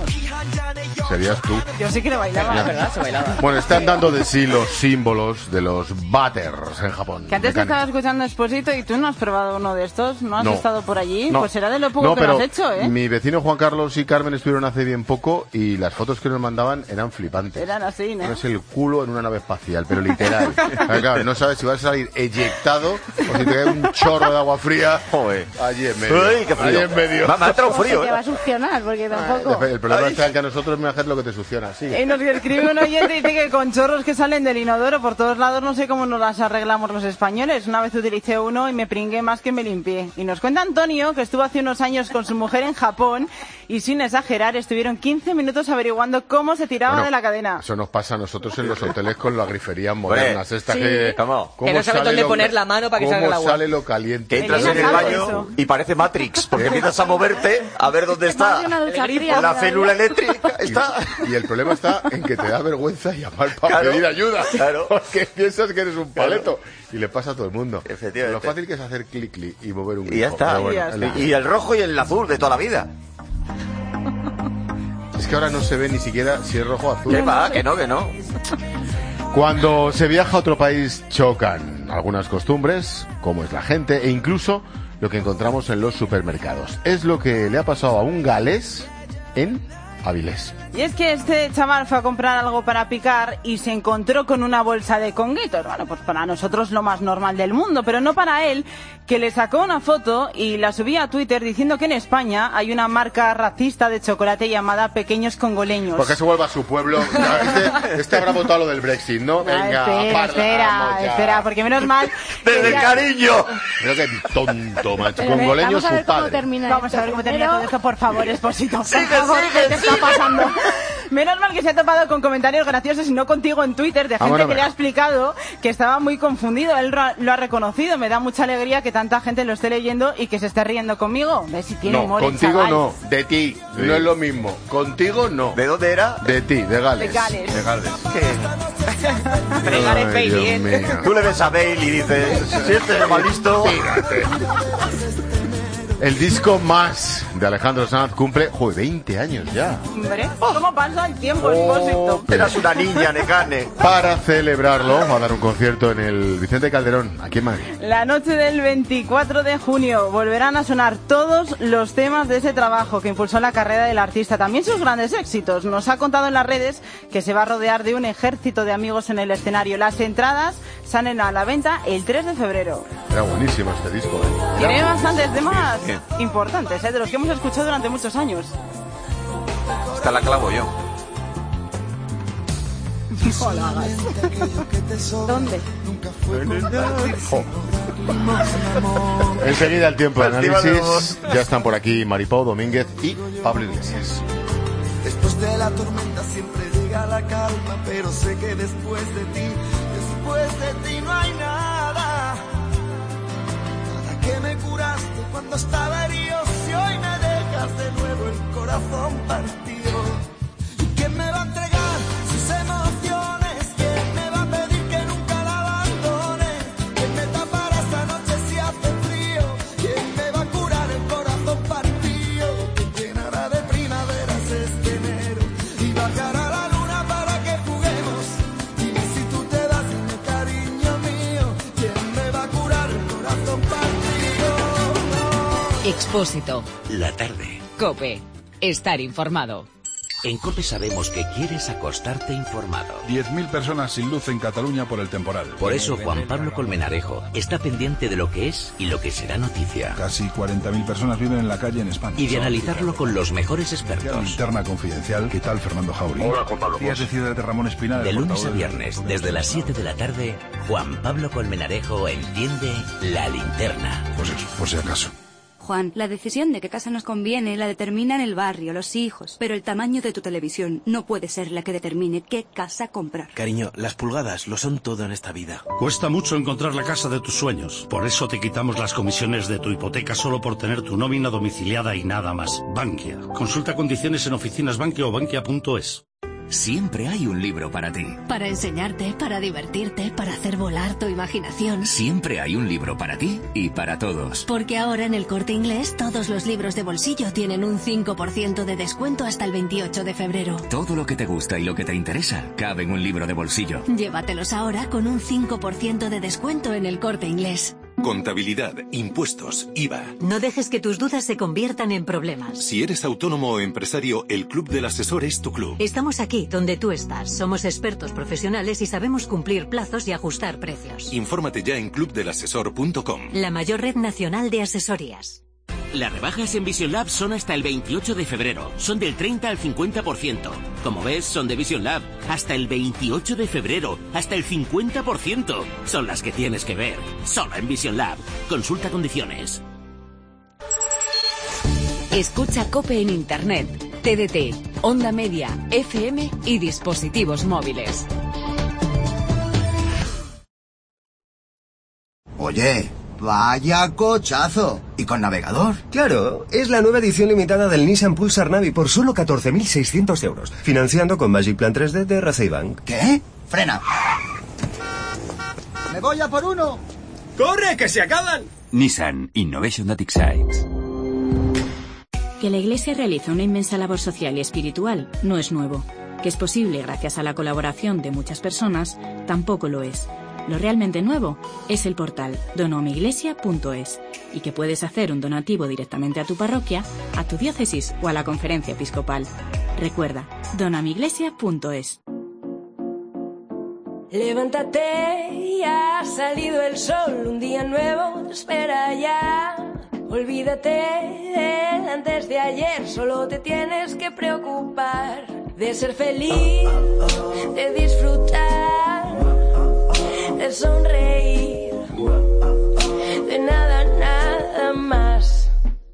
Serías tú. Yo sí que lo bailaba. La verdad, se bailaba. Bueno, están dando de sí los símbolos de los butters en Japón. Que antes te Mecánicos. estaba escuchando Exposito y tú no has probado uno de estos, ¿no has No. estado por allí? No. Pues será de lo poco No, que pero lo has hecho, ¿eh? mi vecino Juan Carlos y Carmen estuvieron hace bien poco y las fotos que nos mandaban eran flipantes. Eran así, ¿no? Es el culo en una nave espacial, pero literal. Claro, claro, no sabes si vas a salir eyectado o si te cae un chorro de agua fría. Joder. Allí en medio. Uy, qué frío. Allí en medio. Me ha entrado Como frío, que te va ¿eh? a succionar, porque tampoco... El problema está en que a nosotros me haces lo que te succiona. Sigue. Y nos escribe un oyente y dice que con chorros que salen del inodoro por todos lados no sé cómo nos las arreglamos los españoles. Una vez utilicé uno y me pringué más que me limpié. Y nos cuenta Antonio que estuvo hace unos años con su mujer en Japón y sin exagerar estuvieron quince minutos averiguando cómo se tiraba Bueno, de la cadena. Eso nos pasa a nosotros en los hoteles con las griferías modernas. Estas Sí. que, ¿Cómo? Que no sabes dónde poner la mano para que salga el agua. ¿Cómo sale lo caliente? Que entras en el baño y parece Matrix, porque empiezas a moverte a ver dónde está Más de una ducha fría, la ¿verdad? célula eléctrica. Está. Y, y el problema está en que te da vergüenza llamar para Claro, pedir ayuda. claro. Porque piensas que eres un paleto. Y le pasa a todo el mundo. Efectivamente. Lo fácil que es hacer clic clic y mover un Y ya grifo. está. Pero bueno, Y ya es está. la- Y el rojo y el azul de toda la vida. Es que ahora no se ve ni siquiera si es rojo o azul. ¿Qué va? Que no, que no. Cuando se viaja a otro país chocan algunas costumbres, cómo es la gente e incluso lo que encontramos en los supermercados. Es lo que le ha pasado a un galés en Avilés. Y es que este chaval fue a comprar algo para picar y se encontró con una bolsa de conguitos. Bueno, pues para nosotros lo más normal del mundo, pero no para él, que le sacó una foto y la subía a Twitter diciendo que en España hay una marca racista de chocolate llamada Pequeños Congoleños. Porque se vuelva a su pueblo. Este, este habrá votado lo del Brexit, ¿no? Venga, ah, espera, espera, espera, porque menos mal... ¡Desde el cariño! Pero qué tonto, macho. Congoleños, su padre. Vamos a ver cómo termina todo esto, por favor, Esposito. Por Sigue, favor, sigue, ¿qué te está pasando? Menos mal que se ha topado con comentarios graciosos y no contigo en Twitter de gente bueno, que le ha explicado que estaba muy confundido. Él lo ha reconocido. Me da mucha alegría que tanta gente lo esté leyendo y que se esté riendo conmigo. ¿Ves si tiene No, humor el contigo chaval? no, de ti. Sí. No es lo mismo. Contigo no. ¿De dónde era? De ti, de Gales. De Gales. De Gales. De Gales Bailey, ¿eh? Tú le ves a Bale y dices, si este es mal listo... Fíjate. El disco Más de Alejandro Sanz cumple, joder, veinte años ya. Hombre, ¿cómo pasa el tiempo, Esposito? Eras una niña, Necane. Para celebrarlo, va a dar un concierto en el Vicente Calderón, aquí en Madrid. La noche del veinticuatro de junio volverán a sonar todos los temas de ese trabajo que impulsó la carrera del artista. También sus grandes éxitos. Nos ha contado en las redes que se va a rodear de un ejército de amigos en el escenario. Las entradas salen a la venta el tres de febrero. Era buenísimo este disco, ¿eh? Tiene Era bastantes temas sí, sí. importantes, ¿eh? De los que hemos escuchado durante muchos años. Esta la clavo yo. No lo hagas. ¿Dónde? Oh. Enseguida el tiempo de análisis. Ya están por aquí Maripó Domínguez y Pablo Iglesias. Después de la tormenta siempre llega la calma, pero sé que después de ti, después de ti no hay nada. Nada que me curaste cuando estaba herido, si hoy me dejas de nuevo el corazón partido. ¿Y quién me va a entregar sus emociones? ¿Quién me va a pedir que nunca la abandone? ¿Quién me tapará esta noche si hace frío? ¿Quién me va a curar el corazón partido? ¿Quién llenará de primaveras este enero y bajará la luna para que juguemos? Dime si tú te das mi cariño mío. ¿Quién me va a curar el corazón partido? No. Expósito. La tarde. COPE. Estar informado. En COPE sabemos que quieres acostarte informado. diez mil personas sin luz en Cataluña por el temporal. Por eso Juan Pablo Colmenarejo está pendiente de lo que es y lo que será noticia. Casi cuarenta mil personas viven en la calle en España. Y de analizarlo con los mejores expertos. Linterna confidencial. ¿Qué tal, Fernando Jauregui? Hola, Juan Pablo. Días de Ciudad de Ramón Espinal. De lunes a viernes, desde las siete de la tarde, Juan Pablo Colmenarejo enciende la linterna. Pues eso, por si acaso. Juan, la decisión de qué casa nos conviene la determinan el barrio, los hijos. Pero el tamaño de tu televisión no puede ser la que determine qué casa comprar. Cariño, las pulgadas lo son todo en esta vida. Cuesta mucho encontrar la casa de tus sueños. Por eso te quitamos las comisiones de tu hipoteca solo por tener tu nómina domiciliada y nada más. Bankia. Consulta condiciones en oficinas Bankia o bankia punto es. Siempre hay un libro para ti. Para enseñarte, para divertirte, para hacer volar tu imaginación. Siempre hay un libro para ti y para todos. Porque ahora en el Corte Inglés todos los libros de bolsillo tienen un cinco por ciento de descuento hasta el veintiocho de febrero. Todo lo que te gusta y lo que te interesa cabe en un libro de bolsillo. Llévatelos ahora con un cinco por ciento de descuento en el Corte Inglés. Contabilidad, impuestos, I V A. No dejes que tus dudas se conviertan en problemas. Si eres autónomo o empresario, el Club del Asesor es tu club. Estamos aquí donde tú estás. Somos expertos profesionales y sabemos cumplir plazos y ajustar precios. Infórmate ya en club del asesor punto com. La mayor red nacional de asesorías. Las rebajas en Vision Lab son hasta el veintiocho de febrero. Son del treinta al cincuenta por ciento. Como ves, son de Vision Lab. Hasta el veintiocho de febrero. Hasta el cincuenta por ciento. Son las que tienes que ver. Solo en Vision Lab. Consulta condiciones. Escucha COPE en Internet, T D T, Onda Media, F M y dispositivos móviles. Oye, vaya cochazo. ¿Y con navegador? Claro, es la nueva edición limitada del Nissan Pulsar Navi por solo catorce mil seiscientos euros. Financiando con Magic Plan tres D de R C I Bank. ¿Qué? Frena. ¡Me voy a por uno! ¡Corre, que se acaban! Nissan Innovation that excites. Que la Iglesia realiza una inmensa labor social y espiritual no es nuevo. Que es posible gracias a la colaboración de muchas personas tampoco lo es. Lo realmente nuevo es el portal donoamiglesia punto es y que puedes hacer un donativo directamente a tu parroquia, a tu diócesis o a la conferencia episcopal. Recuerda, donoamiglesia punto es. Levántate, ya ha salido el sol, un día nuevo te espera ya. Olvídate del antes de ayer, solo te tienes que preocupar de ser feliz, de disfrutar, de sonreír, de nada, nada más.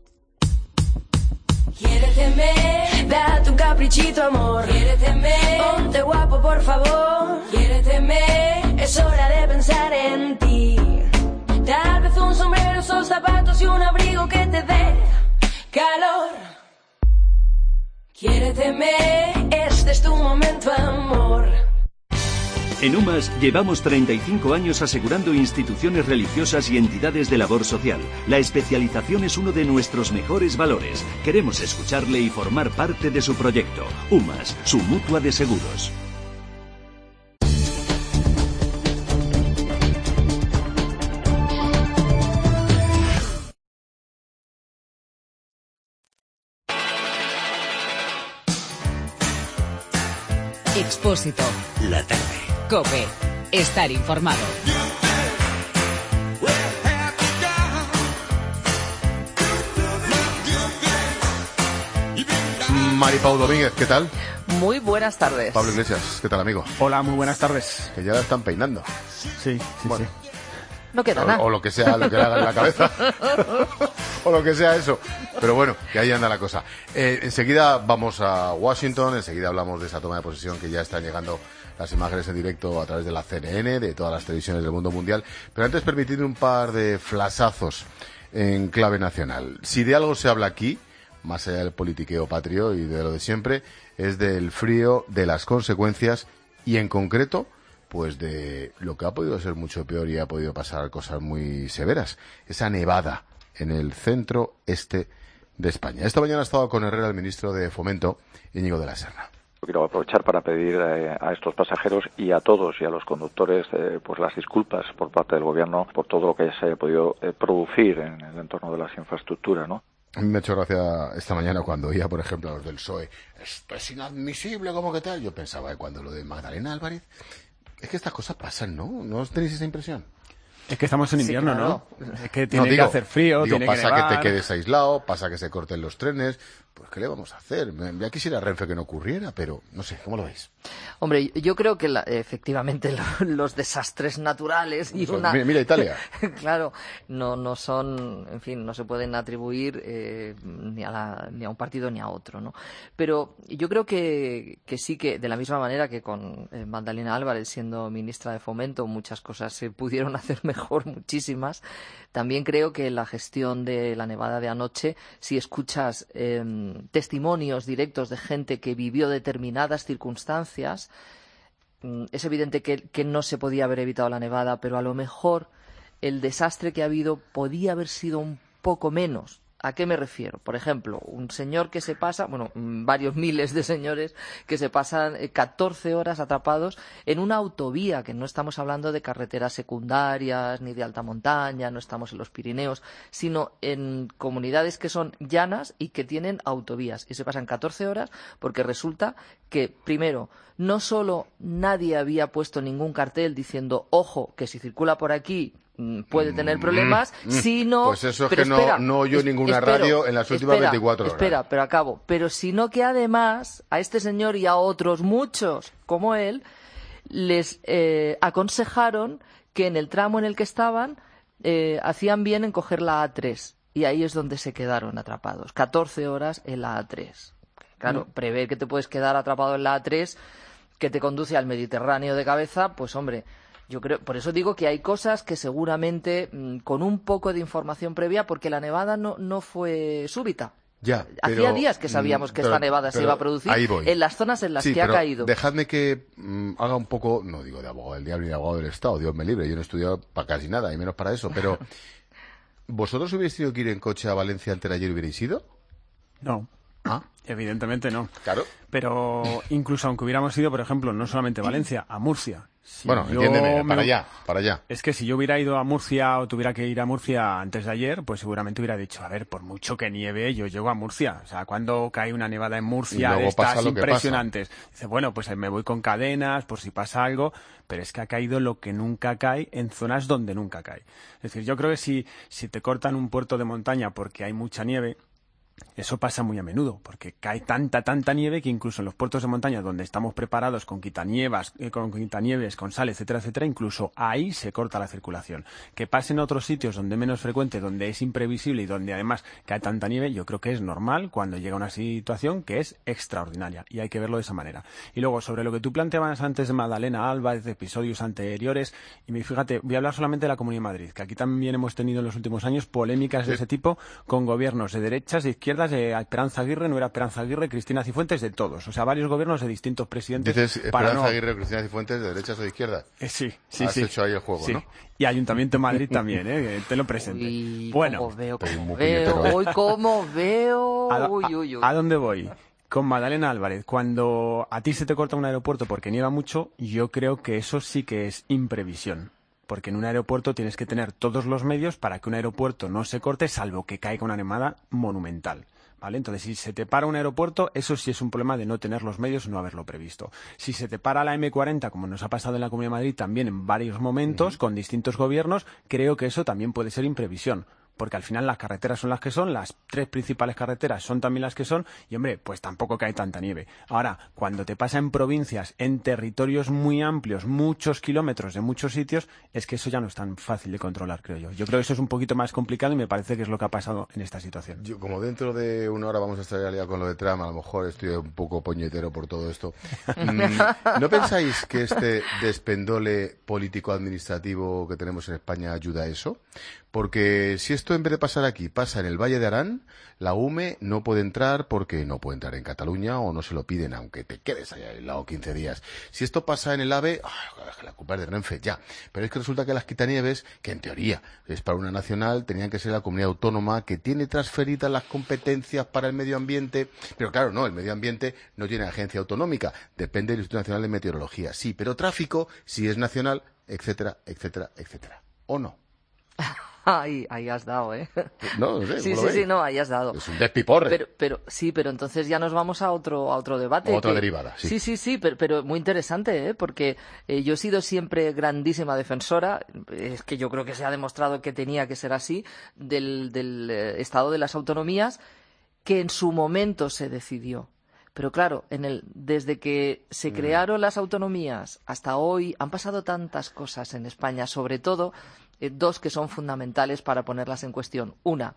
Quiéreteme, date un caprichito, amor. Quiéreteme, ponte guapo, por favor. Quiéreteme, es hora de pensar en ti. Tal vez un sombrero, esos zapatos y un abrigo que te dé calor. Quiéreteme, este es tu momento, amor. En UMAS llevamos treinta y cinco años asegurando instituciones religiosas y entidades de labor social. La especialización es uno de nuestros mejores valores. Queremos escucharle y formar parte de su proyecto. UMAS, su mutua de seguros. Expósito. La tarde. COPE. Estar informado. Maripau Domínguez, ¿qué tal? Muy buenas tardes. Pablo Iglesias, ¿qué tal, amigo? Hola, muy buenas tardes. Que ya la están peinando. Sí, sí, bueno. sí. No queda o, nada. O lo que sea, lo que le haga en la cabeza. O lo que sea eso. Pero bueno, que ahí anda la cosa. Eh, enseguida vamos a Washington, enseguida hablamos de esa toma de posesión que ya están llegando las imágenes en directo a través de la C N N, de todas las televisiones del mundo mundial. Pero antes permitidme un par de flasazos en clave nacional. Si de algo se habla aquí, más allá del politiqueo patrio y de lo de siempre, es del frío, de las consecuencias y en concreto, pues de lo que ha podido ser mucho peor y ha podido pasar cosas muy severas. Esa nevada en el centro este de España. Esta mañana ha estado con Herrera el ministro de Fomento, Íñigo de la Serna. Quiero aprovechar para pedir eh, a estos pasajeros y a todos y a los conductores eh, pues las disculpas por parte del gobierno por todo lo que se haya podido eh, producir en el entorno de las infraestructuras, ¿no? A mí me ha hecho gracia esta mañana cuando oía, por ejemplo, a los del P S O E. Esto es inadmisible, ¿cómo que tal? Yo pensaba que cuando lo de Magdalena Álvarez, es que estas cosas pasan, ¿no? ¿No os tenéis esa impresión? Es que estamos en invierno, sí, claro. ¿no? Es que tiene no, digo, que hacer frío, digo, tiene pasa que nevar. que te quedes aislado, pasa que se corten los trenes. Pues, ¿qué le vamos a hacer? Ya quisiera Renfe que no ocurriera, pero no sé, ¿cómo lo veis? Hombre, yo creo que la, efectivamente los desastres naturales y pues, una... Mira, mira Italia. Claro, no, no son, en fin, no se pueden atribuir eh, ni, a la, ni a un partido ni a otro, ¿no? Pero yo creo que, que sí que, de la misma manera que con eh, Magdalena Álvarez siendo ministra de Fomento, muchas cosas se pudieron hacer mejor, muchísimas. También creo que la gestión de la nevada de anoche, si escuchas eh, testimonios directos de gente que vivió determinadas circunstancias, eh, es evidente que, que no se podía haber evitado la nevada, pero a lo mejor el desastre que ha habido podía haber sido un poco menos. ¿A qué me refiero? Por ejemplo, un señor que se pasa, bueno, varios miles de señores que se pasan catorce horas atrapados en una autovía, que no estamos hablando de carreteras secundarias ni de alta montaña, no estamos en los Pirineos, sino en comunidades que son llanas y que tienen autovías. Y se pasan catorce horas porque resulta que, primero, no solo nadie había puesto ningún cartel diciendo, ojo, que si circula por aquí puede tener problemas, mm, sino... Pues eso es pero que espera, no, no oyó es, ninguna espero, radio en las últimas espera, veinticuatro horas. Espera, pero acabo. Pero sino que además a este señor y a otros muchos como él les eh, aconsejaron que en el tramo en el que estaban eh, hacían bien en coger la A tres. Y ahí es donde se quedaron atrapados. catorce horas en la A tres. Claro, mm. prever que te puedes quedar atrapado en la A tres que te conduce al Mediterráneo de cabeza, pues hombre... Yo creo, por eso digo que hay cosas que seguramente mmm, con un poco de información previa, porque la nevada no, no fue súbita. Ya, Hacía pero, días que sabíamos que pero, esta nevada pero, se iba a producir en las zonas en las sí, que ha pero caído. Dejadme que mmm, haga un poco, no digo de abogado del diablo ni de abogado del Estado, Dios me libre, yo no he estudiado para casi nada, y menos para eso, pero ¿vosotros hubierais tenido que ir en coche a Valencia antes de ayer, hubierais ido? No. ¿Ah? Evidentemente no. Claro. Pero incluso aunque hubiéramos ido, por ejemplo, no solamente a Valencia, a Murcia, Si bueno, yo entiéndeme, me... para allá, para allá. Es que si yo hubiera ido a Murcia o tuviera que ir a Murcia antes de ayer, pues seguramente hubiera dicho, a ver, por mucho que nieve, yo llego a Murcia. O sea, cuando cae una nevada en Murcia de estas impresionantes, dice, bueno, pues me voy con cadenas por si pasa algo, pero es que ha caído lo que nunca cae en zonas donde nunca cae. Es decir, yo creo que si, si te cortan un puerto de montaña porque hay mucha nieve, eso pasa muy a menudo, porque cae tanta, tanta nieve que incluso en los puertos de montaña donde estamos preparados con quitanievas, eh, con quitanieves, con sal, etcétera, etcétera, incluso ahí se corta la circulación. Que pase en otros sitios donde es menos frecuente, donde es imprevisible y donde además cae tanta nieve, yo creo que es normal cuando llega una situación que es extraordinaria y hay que verlo de esa manera. Y luego, sobre lo que tú planteabas antes de Magdalena Álvarez, de episodios anteriores, y me, fíjate, voy a hablar solamente de la Comunidad de Madrid, que aquí también hemos tenido en los últimos años polémicas de ese tipo con gobiernos de derechas, de izquierdas, de Esperanza Aguirre, no era Esperanza Aguirre, Cristina Cifuentes, de todos. O sea, varios gobiernos de distintos presidentes. ¿Dices Esperanza no... Aguirre o Cristina Cifuentes, de derechas o de izquierdas? Eh, sí, sí, Has sí. hecho ahí el juego, sí. ¿no? Y Ayuntamiento de Madrid también, ¿eh? Te lo presento. Uy, bueno. Cómo veo, cómo veo, hoy cómo veo. ¿A, uy, uy, uy. ¿A dónde voy? Con Magdalena Álvarez, cuando a ti se te corta un aeropuerto porque nieva mucho, yo creo que eso sí que es imprevisión. Porque en un aeropuerto tienes que tener todos los medios para que un aeropuerto no se corte, salvo que caiga una nevada monumental. ¿Vale? Entonces, si se te para un aeropuerto, eso sí es un problema de no tener los medios o no haberlo previsto. Si se te para la eme cuarenta, como nos ha pasado en la Comunidad de Madrid también en varios momentos, uh-huh. con distintos gobiernos, creo que eso también puede ser imprevisión. Porque al final las carreteras son las que son, las tres principales carreteras son también las que son, y hombre, pues tampoco cae tanta nieve. Ahora, cuando te pasa en provincias, en territorios muy amplios, muchos kilómetros de muchos sitios, es que eso ya no es tan fácil de controlar, creo yo. Yo creo que eso es un poquito más complicado y me parece que es lo que ha pasado en esta situación. Yo, como dentro de una hora vamos a estar ya con lo de Trump, a lo mejor estoy un poco puñetero por todo esto. ¿No pensáis que este despendole político-administrativo que tenemos en España ayuda a eso? Porque si esto en vez de pasar aquí pasa en el Valle de Arán, la U M E no puede entrar porque no puede entrar en Cataluña o no se lo piden, aunque te quedes allá aislado quince días. Si esto pasa en el AVE, ¡oh, la culpa es de Renfe, ya. Pero es que resulta que las quitanieves, que en teoría es para una nacional, tenían que ser la comunidad autónoma que tiene transferidas las competencias para el medio ambiente. Pero claro, no, el medio ambiente no tiene agencia autonómica, depende del Instituto Nacional de Meteorología. Sí, pero tráfico sí es nacional, etcétera, etcétera, etcétera. ¿O no? Ahí, ahí has dado, ¿eh? No, no sé. Sí, sí, sí, no, ahí has dado. Es un despiporre. Pero, pero, sí, pero entonces ya nos vamos a otro, a otro debate. Otra que, derivada, sí. Sí, sí, sí, pero, pero muy interesante, ¿eh? Porque eh, yo he sido siempre grandísima defensora, es que yo creo que se ha demostrado que tenía que ser así, del, del eh, Estado de las Autonomías, que en su momento se decidió. Pero claro, en el, desde que se crearon las autonomías hasta hoy han pasado tantas cosas en España, sobre todo eh, dos que son fundamentales para ponerlas en cuestión. Una,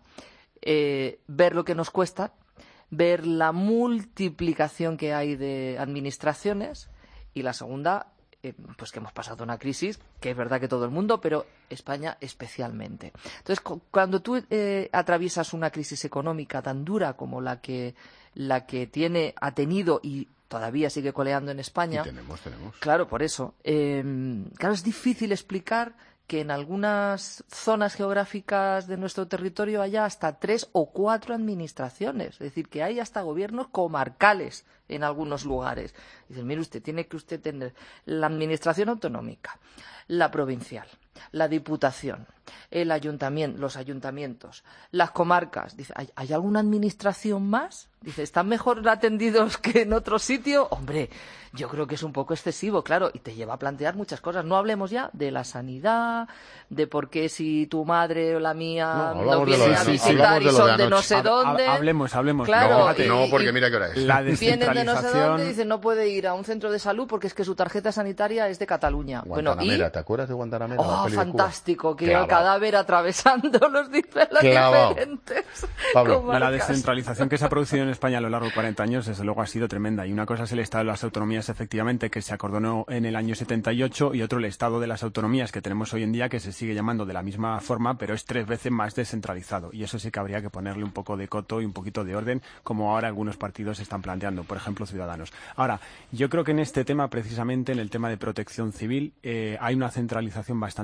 eh, ver lo que nos cuesta, ver la multiplicación que hay de administraciones, y la segunda, eh, pues que hemos pasado una crisis, que es verdad que todo el mundo, pero España especialmente. Entonces, cu- cuando tú eh, atraviesas una crisis económica tan dura como la que la que tiene, ha tenido y todavía sigue coleando en España. Y tenemos, tenemos. Claro, por eso. Eh, claro, es difícil explicar que en algunas zonas geográficas de nuestro territorio haya hasta tres o cuatro administraciones. Es decir, que hay hasta gobiernos comarcales en algunos lugares. Dicen, mire usted, tiene que usted tener la administración autonómica, la provincial, la diputación, el ayuntamiento, los ayuntamientos, las comarcas. Dice, ¿hay, ¿hay alguna administración más? Dice, ¿están mejor atendidos que en otro sitio? Hombre, yo creo que es un poco excesivo, claro, y te lleva a plantear muchas cosas. No hablemos ya de la sanidad, de por qué si tu madre o la mía no, nos vienen a visitar y son de no sé dónde. Hablemos, hablemos. Claro, no, y, no, porque mira qué hora es. La vienen de no sé dónde y dicen no puede ir a un centro de salud porque es que su tarjeta sanitaria es de Cataluña. Guantanamera, bueno, y... ¿te acuerdas de Guantanamera? Oh, fantástico, que Clavao. el cadáver atravesando los dif- las diferentes Pablo, comarcas. La descentralización que se ha producido en España a lo largo de cuarenta años, desde luego, ha sido tremenda. Y una cosa es el Estado de las Autonomías, efectivamente, que se acordonó en el año setenta y ocho, y otro el Estado de las Autonomías que tenemos hoy en día, que se sigue llamando de la misma forma, pero es tres veces más descentralizado. Y eso sí que habría que ponerle un poco de coto y un poquito de orden, como ahora algunos partidos están planteando, por ejemplo, Ciudadanos. Ahora, yo creo que en este tema, precisamente en el tema de protección civil, eh, hay una centralización bastante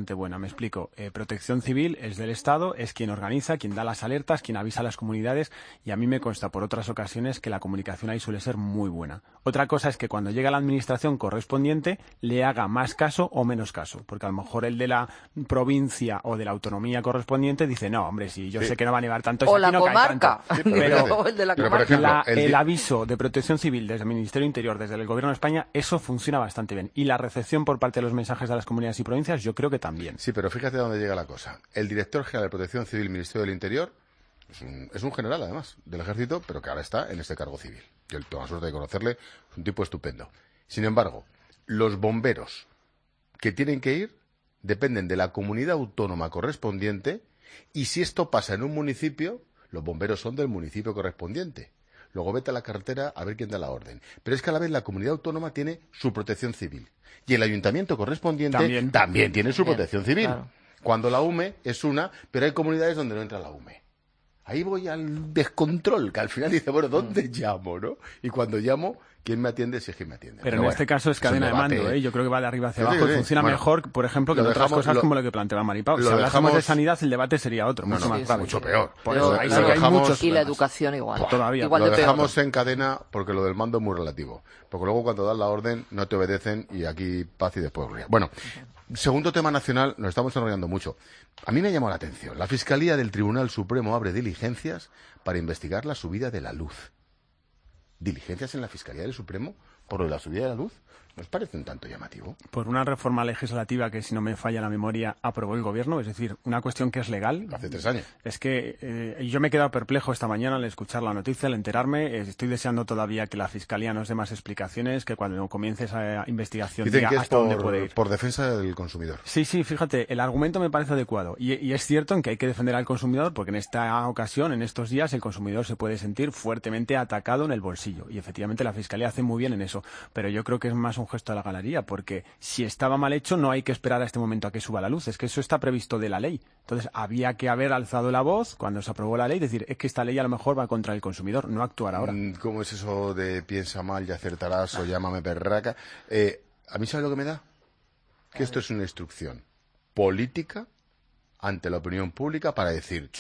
bastante buena. Me explico. Eh, Protección Civil es del Estado, es quien organiza, quien da las alertas, quien avisa a las comunidades, y a mí me consta por otras ocasiones que la comunicación ahí suele ser muy buena. Otra cosa es que cuando llega la administración correspondiente le haga más caso o menos caso, porque a lo mejor el de la provincia o de la autonomía correspondiente dice, no, hombre, si yo sí. sé que no va a nevar tanto, o es la aquí no comarca. Cae tanto. Pero, pero, el de la pero comarca. por ejemplo, la, el, el aviso de Protección Civil desde el Ministerio Interior, desde el Gobierno de España, eso funciona bastante bien. Y la recepción por parte de los mensajes de las comunidades y provincias, yo creo que también. Sí, pero fíjate dónde llega la cosa. El director general de Protección Civil, Ministerio del Interior, es un, es un general, además, del Ejército, pero que ahora está en este cargo civil. Yo tengo la suerte de conocerle, es un tipo estupendo. Sin embargo, los bomberos que tienen que ir dependen de la comunidad autónoma correspondiente, y si esto pasa en un municipio, los bomberos son del municipio correspondiente. Luego vete a la carretera a ver quién da la orden. Pero es que a la vez la comunidad autónoma tiene su protección civil. Y el ayuntamiento correspondiente también, también tiene su protección civil. Claro. Cuando la U M E es una, pero hay comunidades donde no entra la U M E. Ahí voy al descontrol, que al final dice, bueno, ¿dónde mm. llamo, no? Y cuando llamo, ¿quién me atiende? Si es que me atiende. Pero, pero en bueno, este caso es cadena es de mando, ¿eh? Yo creo que va de arriba hacia abajo sí, sí, y funciona bueno, mejor, por ejemplo, que en otras cosas lo, como lo que planteaba Maripau. Si hablásemos dejamos... de sanidad, el debate sería otro, no, mucho no, más grave. Mucho peor. Por eso, ahí sí que hay muchos y la educación igual. Buah, todavía. Igual lo de dejamos peor. en cadena porque lo del mando es muy relativo. Porque luego cuando das la orden no te obedecen y aquí paz y después gloria. Bueno, segundo tema nacional, nos estamos enrollando mucho. A mí me ha llamado la atención. La Fiscalía del Tribunal Supremo abre diligencias para investigar la subida de la luz. ¿Diligencias en la Fiscalía del Supremo por lo de la subida de la luz? ¿Nos parece un tanto llamativo? Por una reforma legislativa que, si no me falla la memoria, aprobó el Gobierno, es decir, una cuestión que es legal. Hace tres años. Es que eh, yo me he quedado perplejo esta mañana al escuchar la noticia, al enterarme. Eh, estoy deseando todavía que la Fiscalía nos dé más explicaciones, que cuando comience esa investigación Dicen diga que es hasta por, dónde puede ir. por defensa del consumidor. Sí, sí, fíjate, el argumento me parece adecuado. Y, y es cierto en que hay que defender al consumidor, porque en esta ocasión, en estos días, el consumidor se puede sentir fuertemente atacado en el bolsillo. Y efectivamente la Fiscalía hace muy bien en eso. Pero yo creo que es más un gesto de la galería, porque si estaba mal hecho no hay que esperar a este momento a que suba la luz, es que eso está previsto de la ley. Entonces había que haber alzado la voz cuando se aprobó la ley, decir, es que esta ley a lo mejor va contra el consumidor, no actuar ahora. ¿Cómo es eso de piensa mal y acertarás o llámame perraca? Eh, ¿A mí sabes lo que me da? Que esto es una instrucción política ante la opinión pública para decir,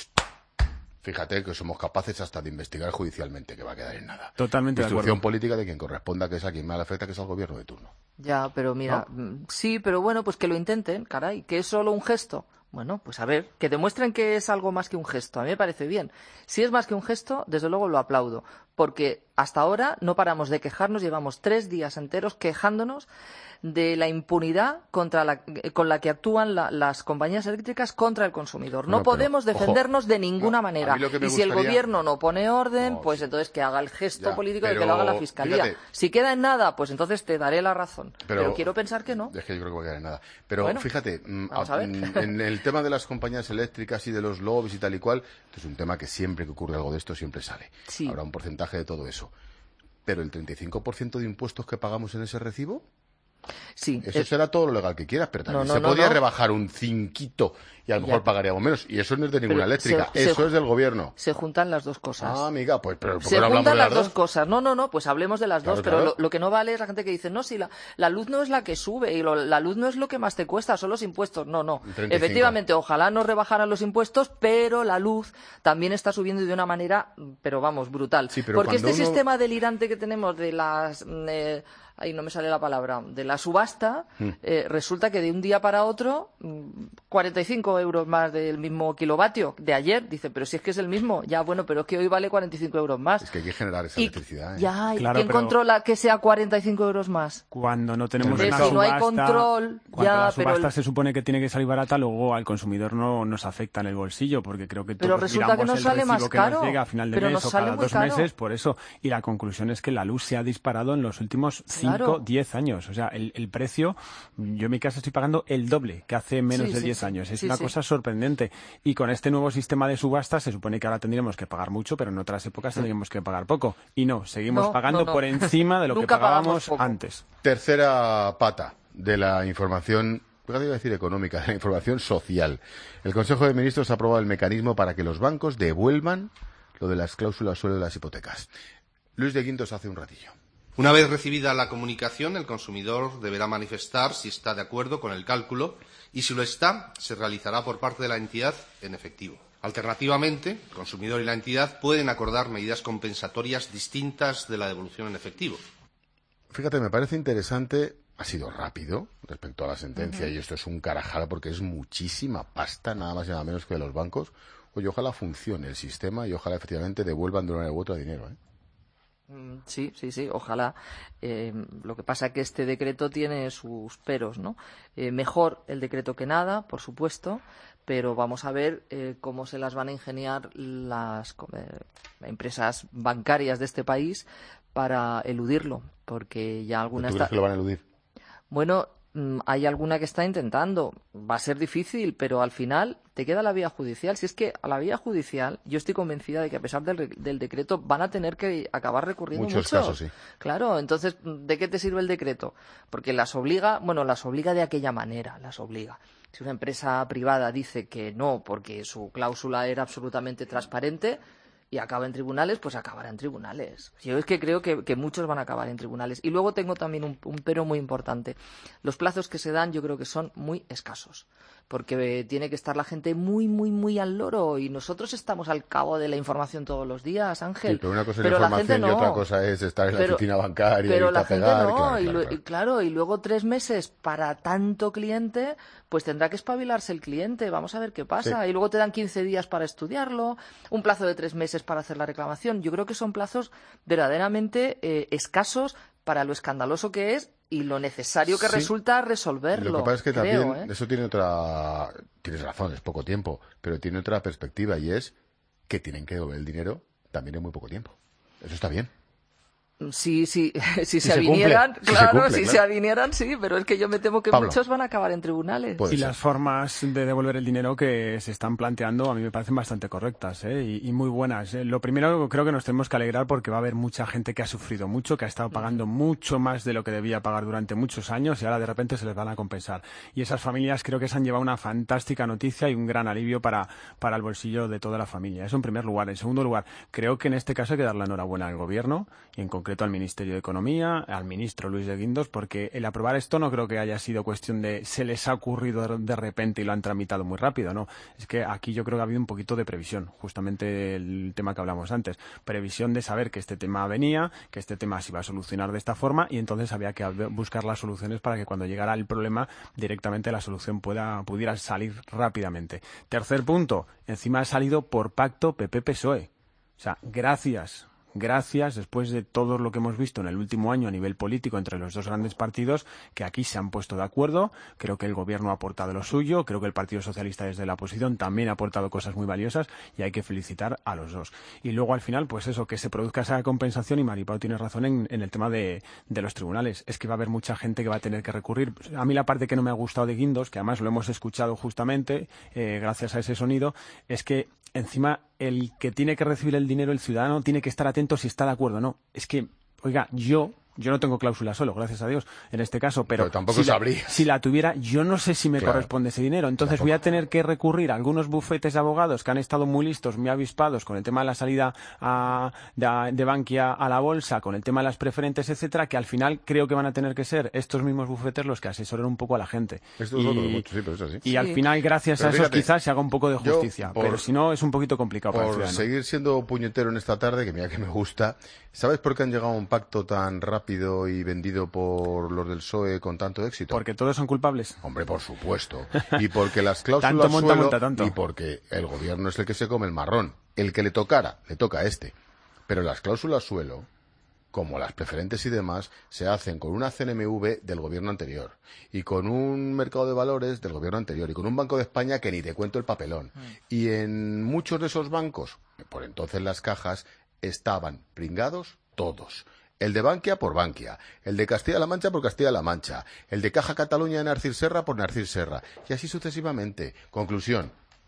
fíjate que somos capaces hasta de investigar judicialmente, que va a quedar en nada. Totalmente de acuerdo. Instrucción política de quien corresponda, que es a quien más le afecta, que es al gobierno de turno. Ya, pero mira, ¿no? Sí, pero bueno, pues que lo intenten, caray, que es solo un gesto. Bueno, pues a ver, que demuestren que es algo más que un gesto. A mí me parece bien. Si es más que un gesto, desde luego lo aplaudo. Porque hasta ahora no paramos de quejarnos, llevamos tres días enteros quejándonos de la impunidad contra la, con la que actúan la, las compañías eléctricas contra el consumidor. No, no podemos pero, defendernos ojo, de ninguna no, manera. Y gustaría... si el gobierno no pone orden, no, pues sí. entonces que haga el gesto ya, político pero, de que lo haga la Fiscalía. Fíjate, si queda en nada, pues entonces te daré la razón. Pero, pero quiero pensar que no. Es que yo creo que va a quedar en nada. Pero bueno, fíjate, vamos a ver. en el tema de las compañías eléctricas y de los lobbies y tal y cual, esto es un tema que siempre que ocurre algo de esto siempre sale. Sí. Habrá un porcentaje de todo eso. Pero el treinta y cinco por ciento de impuestos que pagamos en ese recibo, sí, eso es... será todo lo legal que quieras, pero también no, no, se no, podría no. rebajar un cinquito y a lo mejor ya. pagaríamos menos. Y eso no es de ninguna pero eléctrica, se, eso se, es del gobierno. Se juntan las dos cosas. Ah, amiga, pues pero ¿por qué se no hablamos juntan de las las dos? dos cosas. No, no, no, pues hablemos de las claro, dos. claro. Pero lo, lo que no vale es la gente que dice, no, si la, la luz no es la que sube y lo, la luz no es lo que más te cuesta, son los impuestos. No, no. treinta y cinco. Efectivamente, ojalá no rebajaran los impuestos, pero la luz también está subiendo de una manera, pero vamos, brutal. Sí, pero porque este uno... sistema delirante que tenemos de las... Eh, ahí no me sale la palabra, de la subasta, mm. eh, resulta que de un día para otro, cuarenta y cinco euros más del mismo kilovatio de ayer. Dice, pero si es que es el mismo. Ya, bueno, pero es que hoy vale cuarenta y cinco euros más. Es que hay que generar esa y, electricidad. ¿eh? Ya, claro, ¿quién pero... controla que sea cuarenta y cinco euros más? Cuando no tenemos una subasta, si no hay control, cuando ya, la subasta pero el... se supone que tiene que salir barata, luego al consumidor no nos afecta en el bolsillo, porque creo que pero todos resulta que miramos nos el sale recibo más que caro. nos llega a final de pero mes nos o sale cada muy dos caro. meses, por eso. Y la conclusión es que la luz se ha disparado en los últimos cinco, diez claro. años. O sea, el, el precio, yo en mi casa estoy pagando el doble que hace menos sí, de sí, diez sí. años. Es sí, una sí. cosa sorprendente. Y con este nuevo sistema de subasta se supone que ahora tendríamos que pagar mucho, pero en otras épocas tendríamos que pagar poco. Y no, seguimos no, pagando no, no. por encima de lo que pagábamos antes. Tercera pata de la información, iba a decir económica, de la información social. El Consejo de Ministros ha aprobado el mecanismo para que los bancos devuelvan lo de las cláusulas suelo de las hipotecas. Luis de Guindos hace un ratillo. Una vez recibida la comunicación, el consumidor deberá manifestar si está de acuerdo con el cálculo y, si lo está, se realizará por parte de la entidad en efectivo. Alternativamente, el consumidor y la entidad pueden acordar medidas compensatorias distintas de la devolución en efectivo. Fíjate, me parece interesante, ha sido rápido respecto a la sentencia, uh-huh. y esto es un carajal porque es muchísima pasta, nada más y nada menos que de los bancos. Oye, ojalá funcione el sistema y ojalá efectivamente devuelvan de una manera u otra dinero, ¿eh? Sí, sí, sí, ojalá. Eh, lo que pasa es que este decreto tiene sus peros, ¿no? Eh, mejor el decreto que nada, por supuesto, pero vamos a ver eh, cómo se las van a ingeniar las eh, empresas bancarias de este país para eludirlo, porque ya algunas... ¿Tú crees que lo van a eludir? Bueno, hay alguna que está intentando. Va a ser difícil, pero al final te queda la vía judicial. Si es que a la vía judicial yo estoy convencida de que a pesar del, del decreto van a tener que acabar recurriendo muchos mucho. casos, sí. Claro, entonces, ¿de qué te sirve el decreto? Porque las obliga, bueno, las obliga de aquella manera, las obliga. Si una empresa privada dice que no, porque su cláusula era absolutamente transparente, y acaba en tribunales, pues acabará en tribunales. Yo es que creo que, que muchos van a acabar en tribunales. Y luego tengo también un, un pero muy importante. Los plazos que se dan yo creo que son muy escasos, porque tiene que estar la gente muy, muy, muy al loro, y nosotros estamos al cabo de la información todos los días, Ángel. Sí, pero una cosa es pero la información no. y otra cosa es estar en pero, la oficina bancaria pero y la a gente pegar. no, Claro, y, claro, lo, claro. y claro, y luego tres meses para tanto cliente, pues tendrá que espabilarse el cliente, vamos a ver qué pasa. Sí. Y luego te dan quince días para estudiarlo, un plazo de tres meses para hacer la reclamación. Yo creo que son plazos verdaderamente eh, escasos para lo escandaloso que es y lo necesario que sí. resulta resolverlo. Lo que pasa es que creo, también ¿eh? eso tiene otra... Tienes razón, es poco tiempo, pero tiene otra perspectiva, y es que tienen que devolver el dinero también en muy poco tiempo. Eso está bien. Sí, sí, si, si se, se avinieran, cumple, claro, si, se, cumple, si claro. se avinieran, sí, pero es que yo me temo que Pablo. muchos van a acabar en tribunales. Y las formas de devolver el dinero que se están planteando a mí me parecen bastante correctas, ¿eh? y, y muy buenas. ¿eh? Lo primero, creo que nos tenemos que alegrar porque va a haber mucha gente que ha sufrido mucho, que ha estado pagando mucho más de lo que debía pagar durante muchos años, y ahora de repente se les van a compensar. Y esas familias creo que se han llevado una fantástica noticia y un gran alivio para, para el bolsillo de toda la familia. Eso en primer lugar. En segundo lugar, creo que en este caso hay que dar la enhorabuena al Gobierno, y en concreto al Ministerio de Economía, al ministro Luis de Guindos, porque el aprobar esto no creo que haya sido cuestión de se les ha ocurrido de repente y lo han tramitado muy rápido, no. Es que aquí yo creo que ha habido un poquito de previsión, justamente el tema que hablamos antes. Previsión de saber que este tema venía, que este tema se iba a solucionar de esta forma, y entonces había que buscar las soluciones para que cuando llegara el problema directamente la solución pueda, pudiera salir rápidamente. Tercer punto, encima ha salido por pacto P P P S O E. O sea, gracias. Gracias, después de todo lo que hemos visto en el último año a nivel político entre los dos grandes partidos, que aquí se han puesto de acuerdo. Creo que el Gobierno ha aportado lo suyo, creo que el Partido Socialista desde la oposición también ha aportado cosas muy valiosas, y hay que felicitar a los dos. Y luego al final, pues eso, que se produzca esa compensación, y Maripau tiene razón en, en el tema de, de los tribunales. Es que va a haber mucha gente que va a tener que recurrir. A mí la parte que no me ha gustado de Guindos, que además lo hemos escuchado justamente eh, gracias a ese sonido, es que encima el que tiene que recibir el dinero, el ciudadano, tiene que estar atento si está de acuerdo o no. Es que, oiga, yo... Yo no tengo cláusula solo, gracias a Dios, en este caso, pero, pero tampoco si, sabría. La, si la tuviera, yo no sé si me claro. corresponde ese dinero. Entonces tampoco. Voy a tener que recurrir a algunos bufetes de abogados que han estado muy listos, muy avispados con el tema de la salida a, de, de Bankia a la bolsa, con el tema de las preferentes, etcétera, que al final creo que van a tener que ser estos mismos bufetes los que asesoren un poco a la gente. Esto es y, otro, mucho, sí, pero es así. y sí. al final, gracias pero a fíjate, esos, quizás se haga un poco de justicia. Por, pero si no, es un poquito complicado por para el ciudadano. Seguir siendo puñetero en esta tarde, que mira que me gusta. ¿Sabes por qué han llegado a un pacto tan rápido y vendido por los del P S O E con tanto éxito? Porque todos son culpables. Hombre, por supuesto. Y porque las cláusulas tanto monta, suelo, monta, tanto. Y porque el Gobierno es el que se come el marrón. El que le tocara, le toca a este. Pero las cláusulas suelo, como las preferentes y demás, se hacen con una C N M V del Gobierno anterior, y con un mercado de valores del Gobierno anterior, y con un Banco de España que ni te cuento el papelón. Mm. Y en muchos de esos bancos, por entonces las cajas, estaban pringados todos. El de Bankia por Bankia, el de Castilla-La Mancha por Castilla-La Mancha, el de Caja Cataluña de Narcís Serra por Narcís Serra, y así sucesivamente. Conclusión,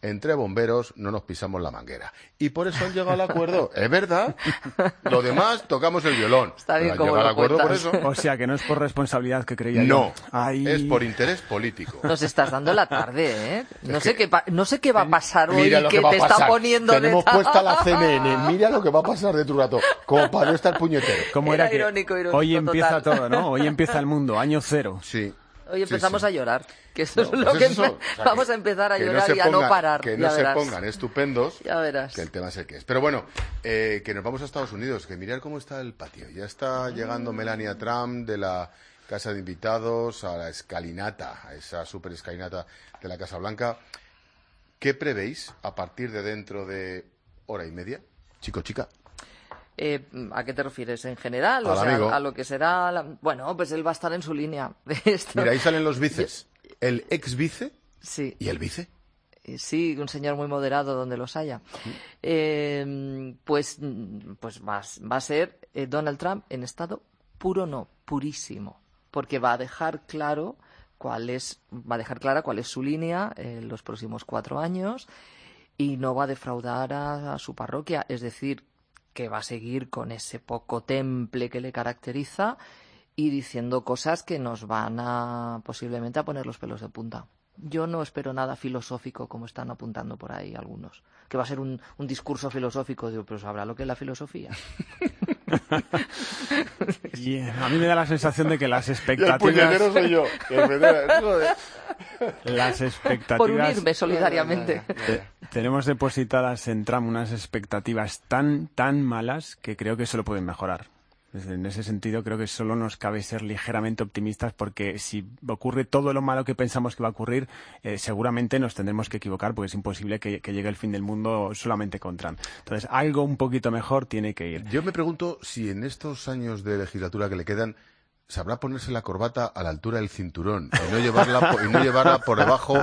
entre bomberos no nos pisamos la manguera. Y por eso han llegado al acuerdo. ¿Es verdad? Lo demás, tocamos el violón. Está bien como al lo acuerdo por cuentas. eso. O sea, que no es por responsabilidad que creía No, yo. Ay. es por interés político. Nos estás dando la tarde, ¿eh? No Es sé que- qué pa- no sé qué va a pasar hoy Mira lo que, que va a te está pasar. poniendo Tenemos de... puesta la C N N. Mira lo que va a pasar de tu rato. Como para no estar puñetero. ¿Cómo Era era que irónico, irónico, hoy empieza total. todo, ¿no? Hoy empieza el mundo, año cero. Sí. Hoy empezamos sí. a llorar, que eso No, es lo pues que es eso. O sea, vamos que- a empezar a que no llorar se y a no pongan- parar. Que ya no se verás. pongan estupendos. Ya verás. Que el tema es el que es. Pero bueno, eh, que nos vamos a Estados Unidos, que mirar cómo está el patio. Ya está llegando Melania Trump de la Casa de Invitados a la escalinata, a esa super escalinata de la Casa Blanca. ¿Qué prevéis a partir de dentro de hora y media? Chico, chica. Eh, ¿A qué te refieres? ¿En general? Al O sea, amigo. a lo que será... la- Bueno, pues él va a estar en su línea. de esto. Mira, ahí salen los vices. El ex vice Sí. y el vice. Eh, Sí, un señor muy moderado donde los haya. Eh, pues mm, pues va, a- va a ser eh, Donald Trump en estado puro, no, purísimo. Porque va a dejar claro cuál es, va a dejar clara cuál es su línea en los próximos cuatro años y no va a defraudar a, a su parroquia. Es decir, que va a seguir con ese poco temple que le caracteriza y diciendo cosas que nos van a posiblemente a poner los pelos de punta. Yo no espero nada filosófico como están apuntando por ahí algunos. Que va a ser un, un discurso filosófico. Digo, pero ¿sabrá lo que es la filosofía? Y eh, a mí me da la sensación de que las Y el expectativas... puñetero soy yo. Y el puñetero- joder. Las expectativas... Por unirme solidariamente. Te- tenemos depositadas en Trump unas expectativas tan, tan malas que creo que solo pueden mejorar. En ese sentido, creo que solo nos cabe ser ligeramente optimistas porque si ocurre todo lo malo que pensamos que va a ocurrir, eh, seguramente nos tendremos que equivocar porque es imposible que, que llegue el fin del mundo solamente con Trump. Entonces, algo un poquito mejor tiene que ir. Yo me pregunto si en estos años de legislatura que le quedan sabrá ponerse la corbata a la altura del cinturón y no llevarla por, y no llevarla por debajo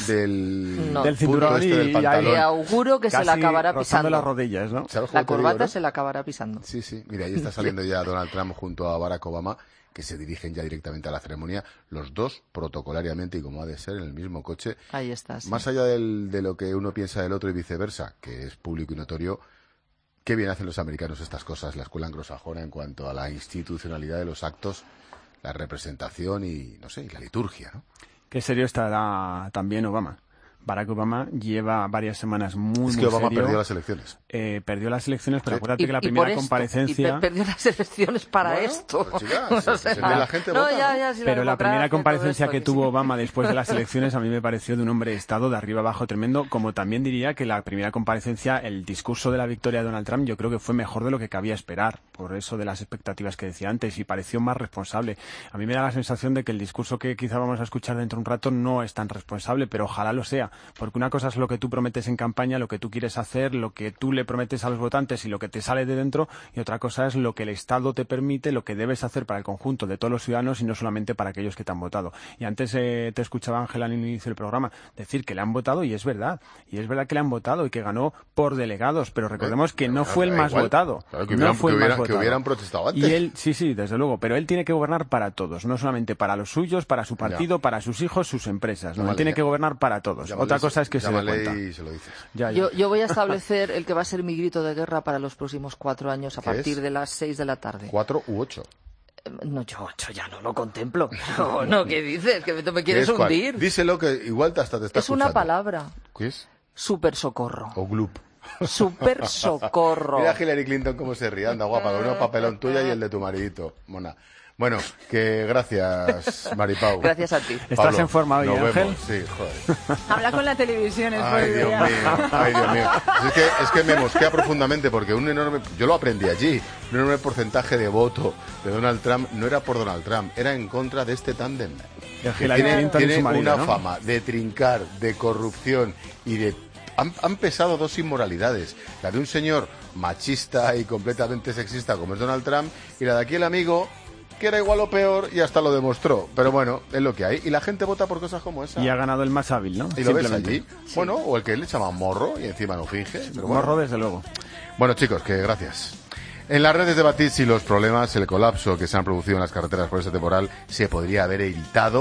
del, No. Del punto cinturón este del y- pantalón. Le auguro que se la Casi acabará rozando pisando. las rodillas, ¿no? ¿Sabes cómo La te digo, corbata no? se la acabará pisando. Sí, sí. Mira, ahí está saliendo ya Donald Trump junto a Barack Obama, que se dirigen ya directamente a la ceremonia, los dos protocolariamente y como ha de ser en el mismo coche. Ahí está. sí. Más allá del- de lo que uno piensa del otro y viceversa, que es público y notorio, qué bien hacen los americanos estas cosas, la escuela anglosajona en cuanto a la institucionalidad de los actos, la representación y, no sé, y la liturgia, ¿no? Qué serio estará también Obama. Barack Obama lleva varias semanas muy, Es que muy Obama serio. perdió las elecciones. Eh, perdió las elecciones, pero Sí. acuérdate Y- que la y primera por esto, comparecencia... y per- perdió las elecciones para Bueno, esto. pues, chica, O si- si sea, se ve la gente no, vota, ya, ¿no? ya, si Pero la primera democracia, comparecencia todo que esto, tuvo sí. Obama después de las elecciones a mí me pareció de un hombre de Estado de arriba abajo tremendo, como también diría que la primera comparecencia, el discurso de la victoria de Donald Trump, yo creo que fue mejor de lo que cabía esperar, por eso de las expectativas que decía antes, y pareció más responsable. A mí me da la sensación de que el discurso que quizá vamos a escuchar dentro de un rato no es tan responsable, pero ojalá lo sea, porque una cosa es lo que tú prometes en campaña, lo que tú quieres hacer, lo que tú le prometes a los votantes y lo que te sale de dentro, y otra cosa es lo que el Estado te permite, lo que debes hacer para el conjunto de todos los ciudadanos y no solamente para aquellos que te han votado. Y antes eh, te escuchaba, Ángela, al inicio del programa, decir que le han votado, y es verdad, y es verdad que le han votado y que ganó por delegados, pero recordemos que no fue el Da más igual. votado. Claro, que No hubieran- fue que el más hubieran- que votado. hubieran protestado antes. Y él, sí, sí, desde luego, pero él tiene que gobernar para todos, no solamente para los suyos, para su partido, para sus hijos, sus empresas. ¿no? Llámale, Él tiene ya. que gobernar para todos. Llámale Otra y cosa se- es que se dé llámale cuenta. y se lo dices. Ya, ya. Yo, yo voy a establecer el que va a ser mi grito de guerra para los próximos cuatro años a ¿Qué partir es? de las seis de la tarde. ¿Cuatro u ocho? Eh, No, yo ocho ya no lo contemplo. No, no, ¿qué dices? ¿Que me, me ¿Qué quieres es cuál? hundir? Díselo que igual hasta te está Es una escuchando. palabra. ¿Qué es? Super socorro. O gloop. Super socorro. Mira a Hillary Clinton cómo se ríe, anda guapa, con un papelón tuya y el de tu maridito, mona. Bueno, que gracias, Maripau. Gracias a ti. ¿Estás Pablo, en forma hoy, nos Ángel? vemos. Sí, joder. Habla con la televisión, es Ay, muy Dios bien. mío, ay, Dios mío. Es que, es que me mosquea profundamente porque un enorme, yo lo aprendí allí, un enorme porcentaje de voto de Donald Trump no era por Donald Trump, era en contra de este tándem. De Que Hillary tiene Clinton y tiene su marido, una ¿no? fama de trincar, de corrupción y de... Han, han pesado dos inmoralidades, la de un señor machista y completamente sexista como es Donald Trump y la de aquí el amigo que era igual o peor y hasta lo demostró. Pero bueno, es lo que hay. Y la gente vota por cosas como esa. Y ha ganado el más hábil, ¿no? Y lo ves Simplemente. allí. Bueno, o el que le llama morro y encima no finge. Pero bueno. Morro, desde luego. Bueno, chicos, que gracias. En las redes debatid si los problemas, el colapso que se han producido en las carreteras por este temporal se podría haber evitado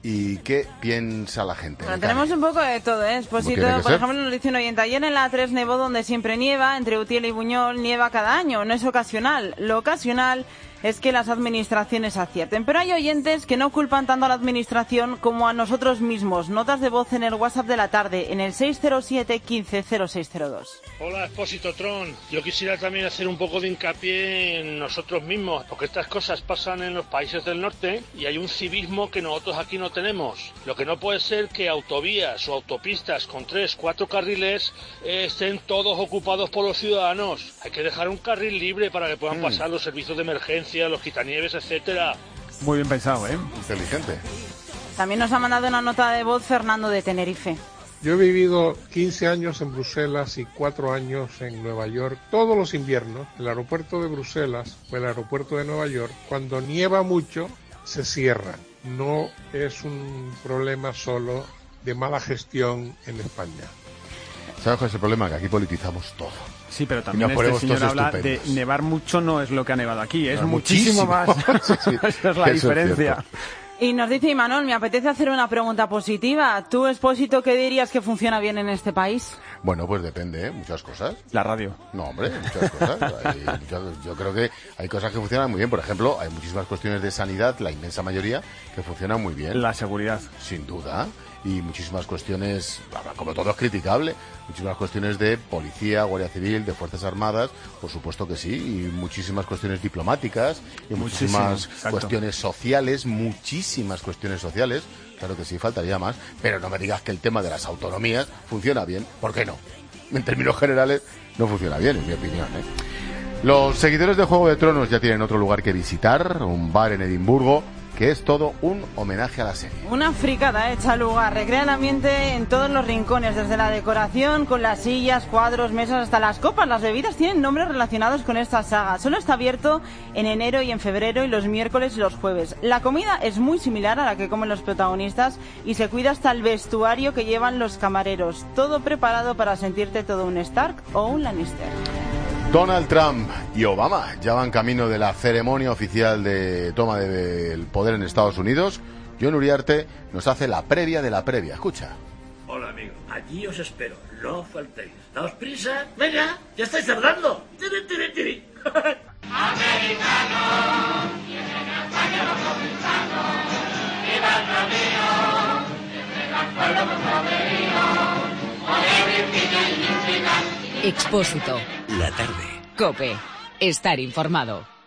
¿Y qué piensa la gente? Bueno, tenemos un poco de todo, ¿eh? Expósito, por ser? ejemplo, nos dice un oyente, ayer en la A tres nevó donde siempre nieva, entre Utiel y Buñol nieva cada año, no es ocasional. Lo ocasional es que las administraciones acierten. Pero hay oyentes que no culpan tanto a la administración como a nosotros mismos. Notas de voz en el WhatsApp de la tarde, en el seis cero siete, quince, cero seis cero dos. Hola, Expósito Tron. Yo quisiera también hacer un poco de hincapié en nosotros mismos, porque estas cosas pasan en los países del norte y hay un civismo que nosotros aquí no tenemos. Lo que no puede ser que autovías o autopistas con tres, cuatro carriles eh, estén todos ocupados por los ciudadanos. Hay que dejar un carril libre para que puedan mm. pasar los servicios de emergencia, los quitanieves, etcétera. Muy bien pensado, ¿eh? Inteligente. También nos ha mandado una nota de voz Fernando de Tenerife. Yo he vivido quince años en Bruselas y cuatro años en Nueva York. Todos los inviernos, el aeropuerto de Bruselas o el aeropuerto de Nueva York, cuando nieva mucho, se cierran. No es un problema solo de mala gestión en España. ¿Sabes cuál es el problema? Que aquí politizamos todo. Sí, pero también este señor habla estupendos. de nevar mucho, no es lo que ha nevado aquí, es no, muchísimo, muchísimo más. Sí, sí. Esa es la Eso diferencia. Es y nos dice Imanol, me apetece hacer una pregunta positiva. ¿Tú, Expósito, qué dirías que funciona bien en este país? Bueno, pues depende, ¿eh? Muchas cosas. La radio. No, hombre, muchas cosas. Hay, muchas, yo creo que hay cosas que funcionan muy bien. Por ejemplo, hay muchísimas cuestiones de sanidad, la inmensa mayoría, que funcionan muy bien. La seguridad. Sin duda. Y muchísimas cuestiones, como todo es criticable, muchísimas cuestiones de policía, guardia civil, de fuerzas armadas, por supuesto que sí, y muchísimas cuestiones diplomáticas, y muchísimas cuestiones sociales, muchísimas cuestiones sociales, claro que sí, faltaría más, pero no me digas que el tema de las autonomías funciona bien, ¿por qué no? En términos generales, no funciona bien, en mi opinión, ¿eh? Los seguidores de Juego de Tronos ya tienen otro lugar que visitar, un bar en Edimburgo, que es todo un homenaje a la serie. Una fricada hecha lugar, recrea el ambiente en todos los rincones, desde la decoración, con las sillas, cuadros, mesas, hasta las copas. Las bebidas tienen nombres relacionados con esta saga. Solo está abierto en enero y en febrero y los miércoles y los jueves. La comida es muy similar a la que comen los protagonistas y se cuida hasta el vestuario que llevan los camareros. Todo preparado para sentirte todo un Stark o un Lannister. Donald Trump y Obama ya van camino de la ceremonia oficial de toma del poder en Estados Unidos. John Uriarte nos hace la previa de la previa. Escucha. Hola, amigo. Allí os espero. No faltéis. Daos prisa. Venga, ya estáis tardando. Tiri, tiri, tiri. Americano, vienen a España los comisanos. Viva el rodeo, entre los pueblos poderíos. Poder, Virginia y Michigan. Expósito. La tarde. COPE. Estar informado.